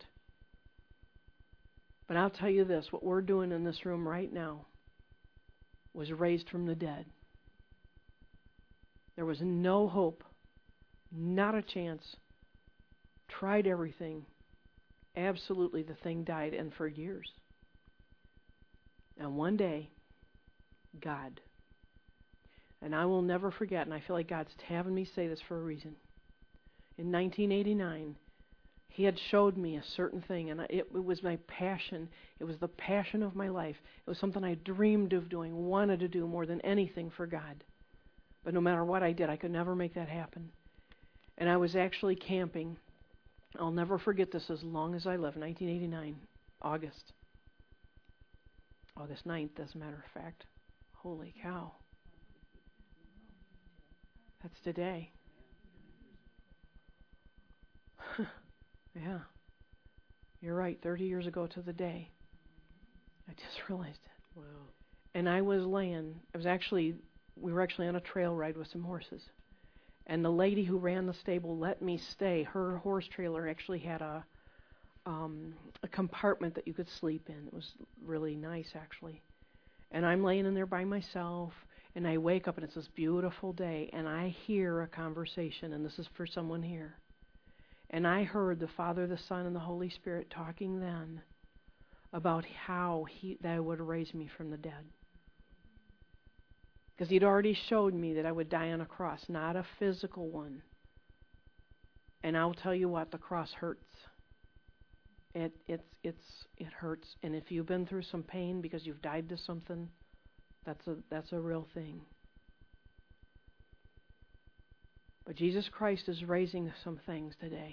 But I'll tell you this, what we're doing in this room right now was raised from the dead. There was no hope, not a chance. Tried everything. Absolutely, the thing died, and for years. And one day, God. And I will never forget, and I feel like God's having me say this for a reason. In 1989, He had showed me a certain thing, and it was my passion. It was the passion of my life. It was something I dreamed of doing, wanted to do more than anything for God. But no matter what I did, I could never make that happen. And I was actually camping. I'll never forget this as long as I live, 1989, August 9th, as a matter of fact. Holy cow. That's today. Yeah. You're right, 30 years ago to the day. I just realized it. Wow. And we were actually on a trail ride with some horses. And the lady who ran the stable let me stay. Her horse trailer actually had a compartment that you could sleep in. It was really nice, actually. And I'm laying in there by myself, and I wake up, and it's this beautiful day, and I hear a conversation, and this is for someone here. And I heard the Father, the Son, and the Holy Spirit talking then about how that would raise me from the dead. Because He'd already showed me that I would die on a cross, not a physical one. And I'll tell you what, the cross hurts. It hurts. And if you've been through some pain because you've died to something, that's a real thing. But Jesus Christ is raising some things today.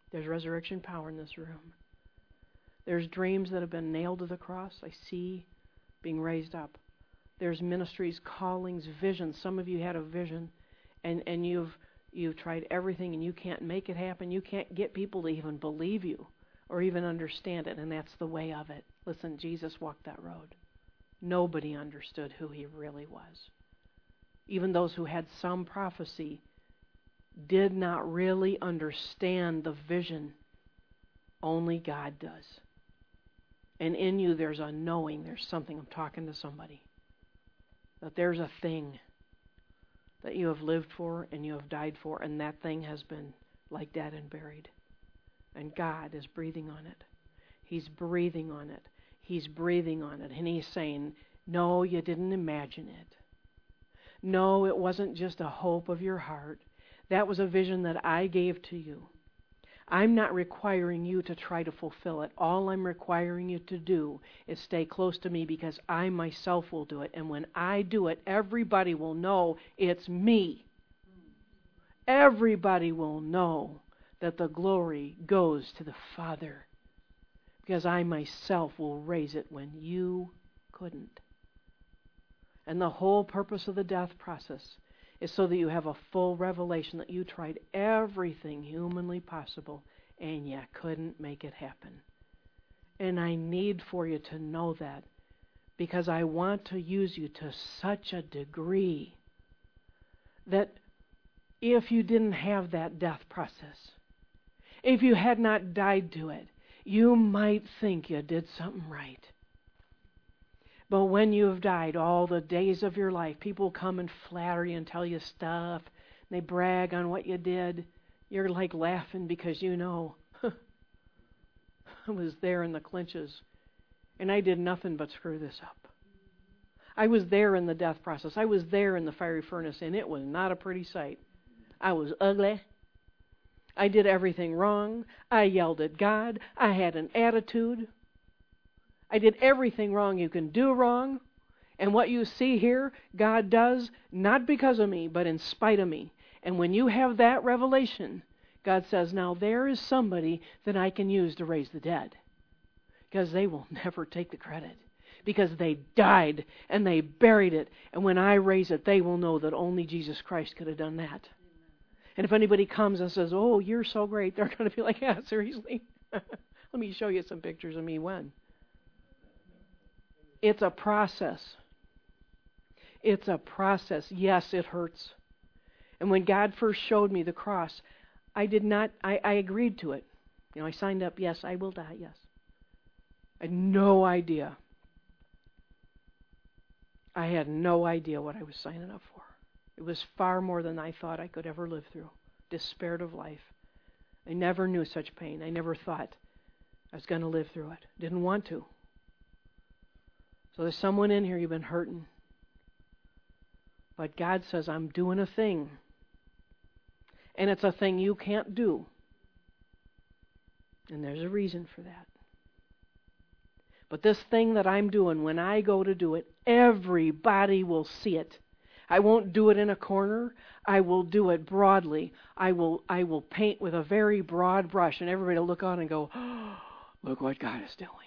There's resurrection power in this room. There's dreams that have been nailed to the cross, I see being raised up. There's ministries, callings, visions. Some of you had a vision, and you've tried everything, and you can't make it happen. You can't get people to even believe you or even understand it, and that's the way of it. Listen, Jesus walked that road. Nobody understood who he really was. Even those who had some prophecy did not really understand the vision. Only God does. And in you there's a knowing, there's something. I'm talking to somebody. That there's a thing that you have lived for and you have died for, and that thing has been like dead and buried. And God is breathing on it. He's breathing on it. He's breathing on it. And he's saying, no, you didn't imagine it. No, it wasn't just a hope of your heart. That was a vision that I gave to you. I'm not requiring you to try to fulfill it. All I'm requiring you to do is stay close to me, because I myself will do it. And when I do it, everybody will know it's me. Everybody will know that the glory goes to the Father, because I myself will raise it when you couldn't. And the whole purpose of the death process is so that you have a full revelation that you tried everything humanly possible and you couldn't make it happen. And I need for you to know that, because I want to use you to such a degree that if you didn't have that death process, if you had not died to it, you might think you did something right. But when you have died, all the days of your life, people come and flatter you and tell you stuff. And they brag on what you did. You're like laughing because you know, I was there in the clinches, and I did nothing but screw this up. I was there in the death process. I was there in the fiery furnace, and it was not a pretty sight. I was ugly. I did everything wrong. I yelled at God. I had an attitude. I did everything wrong you can do wrong. And what you see here, God does, not because of me, but in spite of me. And when you have that revelation, God says, now there is somebody that I can use to raise the dead. Because they will never take the credit. Because they died and they buried it. And when I raise it, they will know that only Jesus Christ could have done that. And if anybody comes and says, oh, you're so great, they're going to be like, yeah, seriously? Let me show you some pictures of me when. It's a process. It's a process. Yes, it hurts. And when God first showed me the cross, I agreed to it. I signed up, yes, I will die, yes. I had no idea. I had no idea what I was signing up for. It was far more than I thought I could ever live through. Despaired of life. I never knew such pain. I never thought I was going to live through it. Didn't want to. So there's someone in here, you've been hurting. But God says, I'm doing a thing. And it's a thing you can't do. And there's a reason for that. But this thing that I'm doing, when I go to do it, everybody will see it. I won't do it in a corner. I will do it broadly. I will paint with a very broad brush, and everybody will look on and go, oh, look what God is doing.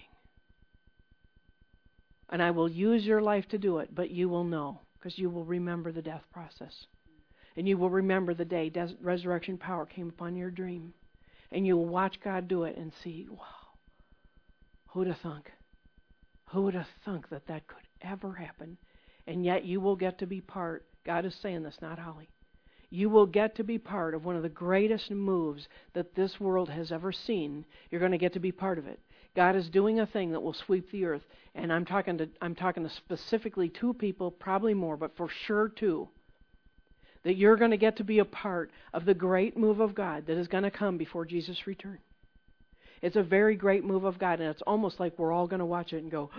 And I will use your life to do it, but you will know, because you will remember the death process. And you will remember the day resurrection power came upon your dream. And you will watch God do it and see, wow, who'd have thunk? Who would have thunk that that could ever happen? And yet you will get to be part, God is saying this, not Holly. You will get to be part of one of the greatest moves that this world has ever seen. You're going to get to be part of it. God is doing a thing that will sweep the earth. And I'm talking to specifically two people, probably more, but for sure two. That you're going to get to be a part of the great move of God that is going to come before Jesus' return. It's a very great move of God, and it's almost like we're all going to watch it and go,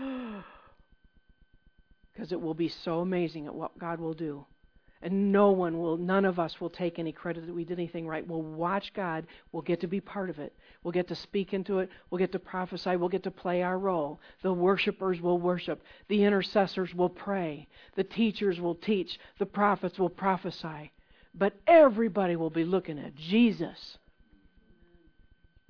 because it will be so amazing at what God will do. And none of us will take any credit that we did anything right. We'll watch God. We'll get to be part of it. We'll get to speak into it. We'll get to prophesy. We'll get to play our role. The worshipers will worship. The intercessors will pray. The teachers will teach. The prophets will prophesy. But everybody will be looking at Jesus.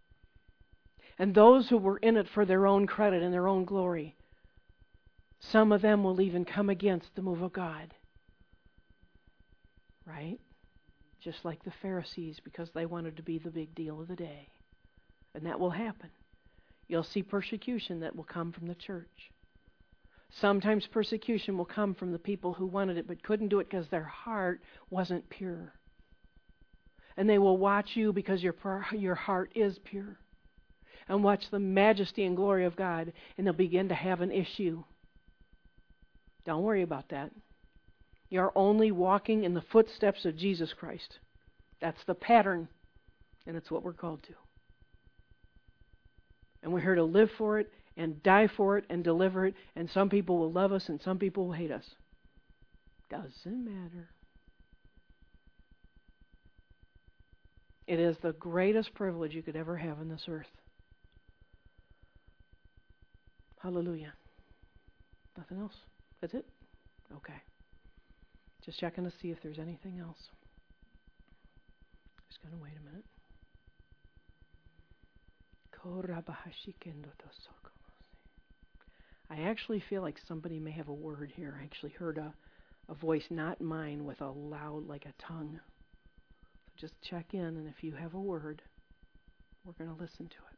And those who were in it for their own credit and their own glory, some of them will even come against the move of God. Right? Just like the Pharisees, because they wanted to be the big deal of the day. And that will happen. You'll see persecution that will come from the church. Sometimes persecution will come from the people who wanted it but couldn't do it because their heart wasn't pure. And they will watch you because your heart is pure. And watch the majesty and glory of God, and they'll begin to have an issue. Don't worry about that. You're only walking in the footsteps of Jesus Christ. That's the pattern, and it's what we're called to. And we're here to live for it, and die for it, and deliver it, and some people will love us, and some people will hate us. Doesn't matter. It is the greatest privilege you could ever have on this earth. Hallelujah. Nothing else? That's it? Okay. Just checking to see if there's anything else. Just going to wait a minute. I actually feel like somebody may have a word here. I actually heard a voice, not mine, with a loud, like a tongue. So just check in, and if you have a word, we're going to listen to it.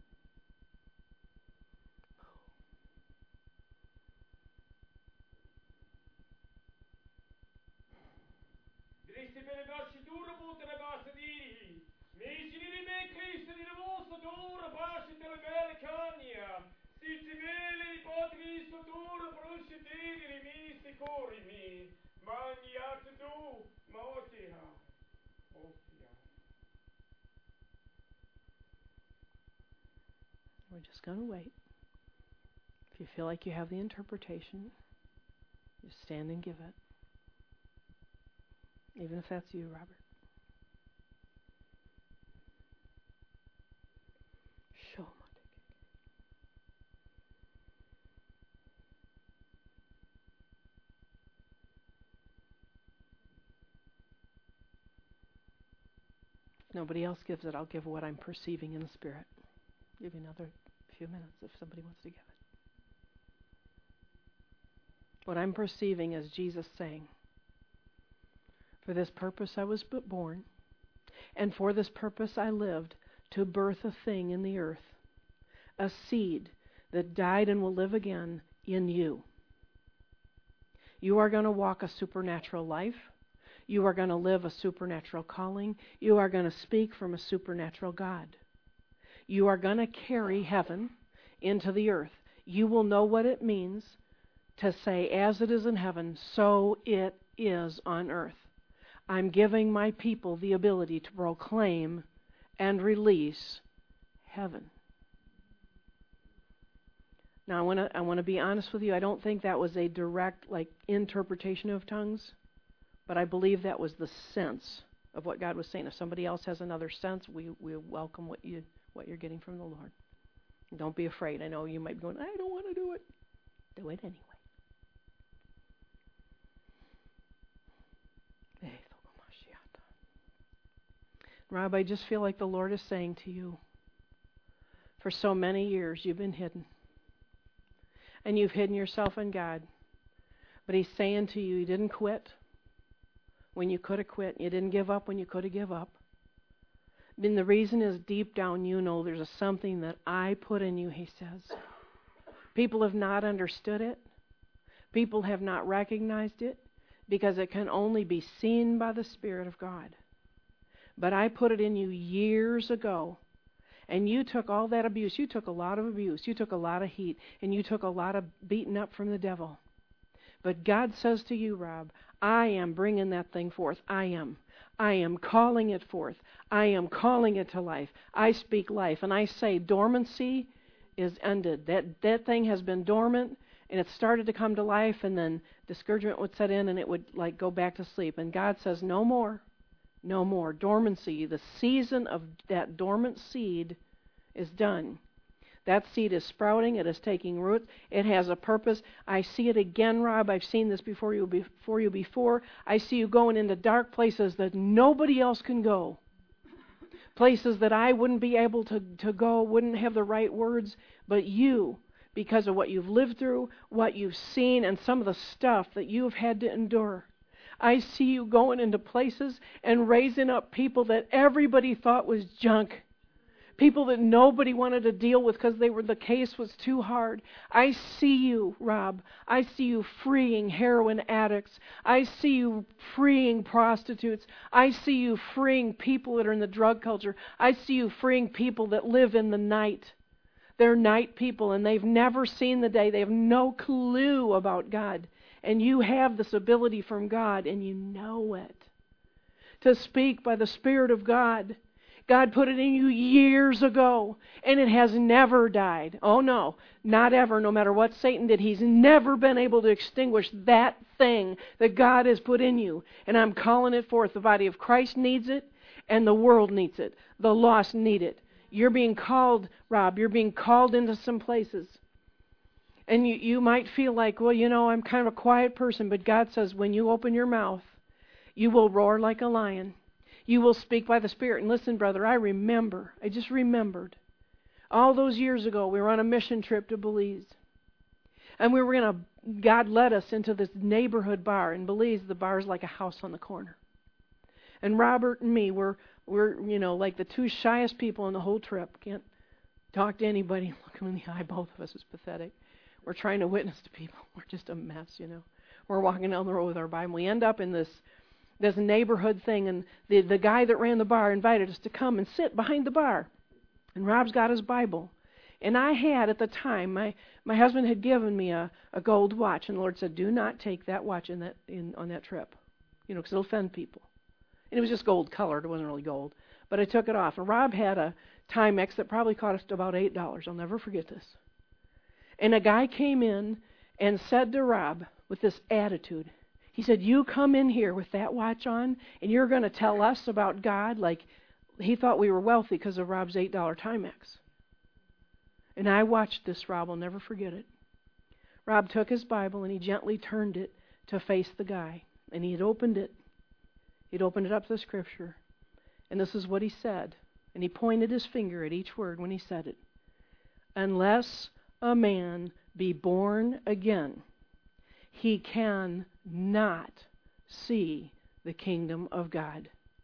We're just going to wait. If you feel like you have the interpretation, just stand and give it. Even if that's you, Robert. If nobody else gives it, I'll give what I'm perceiving in the Spirit. Give you another few minutes if somebody wants to give it. What I'm perceiving is Jesus saying, for this purpose I was born, and for this purpose I lived, to birth a thing in the earth, a seed that died and will live again in you. You are going to walk a supernatural life. You are going to live a supernatural calling. You are going to speak from a supernatural God. You are going to carry heaven into the earth. You will know what it means to say, as it is in heaven, so it is on earth. I'm giving my people the ability to proclaim and release heaven. Now, I want to be honest with you. I don't think that was a direct interpretation of tongues, but I believe that was the sense of what God was saying. If somebody else has another sense, we welcome what you're getting from the Lord. Don't be afraid. I know you might be going, I don't want to do it. Do it anyway. Rob, I just feel like the Lord is saying to you, for so many years you've been hidden. And you've hidden yourself in God. But He's saying to you, you didn't quit when you could have quit. You didn't give up when you could have given up. And the reason is deep down you know there's something that I put in you, He says. People have not understood it. People have not recognized it because it can only be seen by the Spirit of God. But I put it in you years ago. And you took all that abuse. You took a lot of abuse. You took a lot of heat. And you took a lot of beating up from the devil. But God says to you, Rob, I am bringing that thing forth. I am. I am calling it forth. I am calling it to life. I speak life. And I say dormancy is ended. That thing has been dormant, and it started to come to life, and then discouragement would set in, and it would go back to sleep. And God says, no more. No more. Dormancy. The season of that dormant seed is done. That seed is sprouting. It is taking root. It has a purpose. I see it again, Rob. I've seen this before you before. I see you going into dark places that nobody else can go. places that I wouldn't be able to go, wouldn't have the right words, but you, because of what you've lived through, what you've seen, and some of the stuff that you've had to endure. I see you going into places and raising up people that everybody thought was junk. People that nobody wanted to deal with because the case was too hard. I see you, Rob. I see you freeing heroin addicts. I see you freeing prostitutes. I see you freeing people that are in the drug culture. I see you freeing people that live in the night. They're night people and they've never seen the day. They have no clue about God. And you have this ability from God and you know it. To speak by the Spirit of God. God put it in you years ago, and it has never died. Oh no, not ever, no matter what Satan did. He's never been able to extinguish that thing that God has put in you. And I'm calling it forth. The body of Christ needs it, and the world needs it. The lost need it. You're being called, Rob, you're being called into some places. And you might feel like, well, I'm kind of a quiet person, but God says when you open your mouth, you will roar like a lion. You will speak by the Spirit. And listen, brother, I just remembered. All those years ago, we were on a mission trip to Belize. And God led us into this neighborhood bar. In Belize, the bar is like a house on the corner. And Robert and me, we're like the two shyest people on the whole trip. Can't talk to anybody, look them in the eye. Both of us is pathetic. We're trying to witness to people. We're just a mess, We're walking down the road with our Bible. We end up in this neighborhood thing, and the guy that ran the bar invited us to come and sit behind the bar. And Rob's got his Bible. And I had, at the time, my husband had given me a gold watch, and the Lord said, do not take that watch on that trip, because it'll offend people. And it was just gold colored. It wasn't really gold. But I took it off. And Rob had a Timex that probably cost about $8. I'll never forget this. And a guy came in and said to Rob with this attitude, he said, you come in here with that watch on, and you're going to tell us about God? Like, he thought we were wealthy because of Rob's $8 Timex. And I watched this, Rob. I'll never forget it. Rob took his Bible, and he gently turned it to face the guy. And he had opened it. He'd opened it up to the Scripture. And this is what he said. And he pointed his finger at each word when he said it. Unless a man be born again, he can not see the kingdom of God.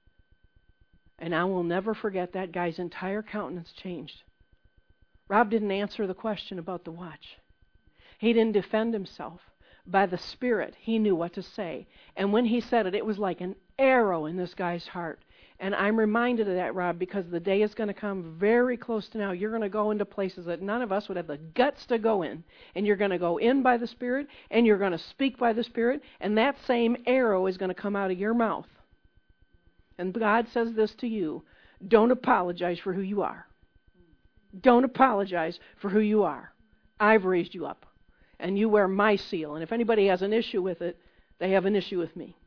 And I will never forget that guy's entire countenance changed. Rob didn't answer the question about the watch. He didn't defend himself. By the Spirit, he knew what to say. And when he said it, it was like an arrow in this guy's heart. And I'm reminded of that, Rob, because the day is going to come very close to now. You're going to go into places that none of us would have the guts to go in. And you're going to go in by the Spirit, and you're going to speak by the Spirit, and that same arrow is going to come out of your mouth. And God says this to you: don't apologize for who you are. Don't apologize for who you are. I've raised you up, and you wear my seal. And if anybody has an issue with it, they have an issue with me.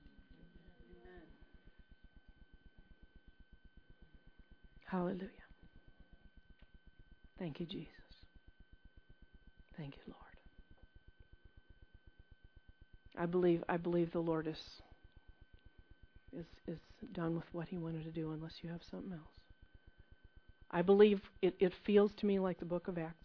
Hallelujah. Thank you, Jesus. Thank you, Lord. I believe the Lord is done with what he wanted to do, unless you have something else. I believe it feels to me like the book of Acts.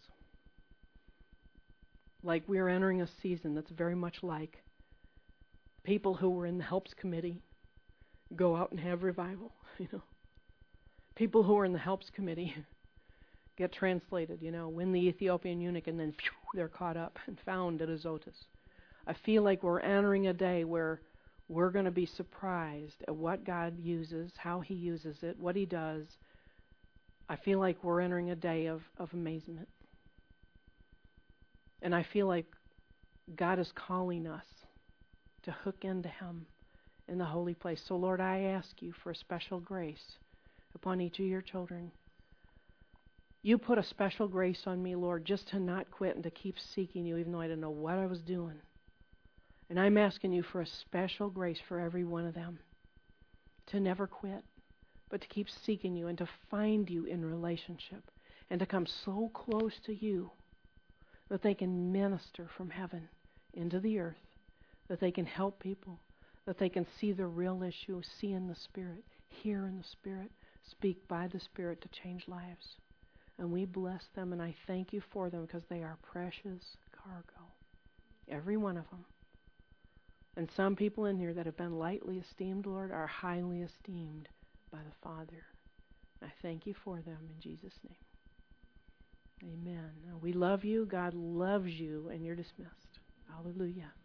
Like we're entering a season that's very much like people who were in the Helps Committee go out and have revival, People who are in the Helps Committee get translated, win the Ethiopian eunuch, and then they're caught up and found at Azotus. I feel like we're entering a day where we're going to be surprised at what God uses, how he uses it, what he does. I feel like we're entering a day of amazement. And I feel like God is calling us to hook into him in the holy place. So, Lord, I ask you for a special grace upon each of your children. You put a special grace on me, Lord, just to not quit and to keep seeking you, even though I didn't know what I was doing. And I'm asking you for a special grace for every one of them, to never quit, but to keep seeking you and to find you in relationship and to come so close to you that they can minister from heaven into the earth, that they can help people, that they can see the real issue, see in the Spirit, hear in the Spirit, speak by the Spirit to change lives. And we bless them, and I thank you for them because they are precious cargo. Every one of them. And some people in here that have been lightly esteemed, Lord, are highly esteemed by the Father. I thank you for them in Jesus' name. Amen. Now, we love you. God loves you, and you're dismissed. Hallelujah.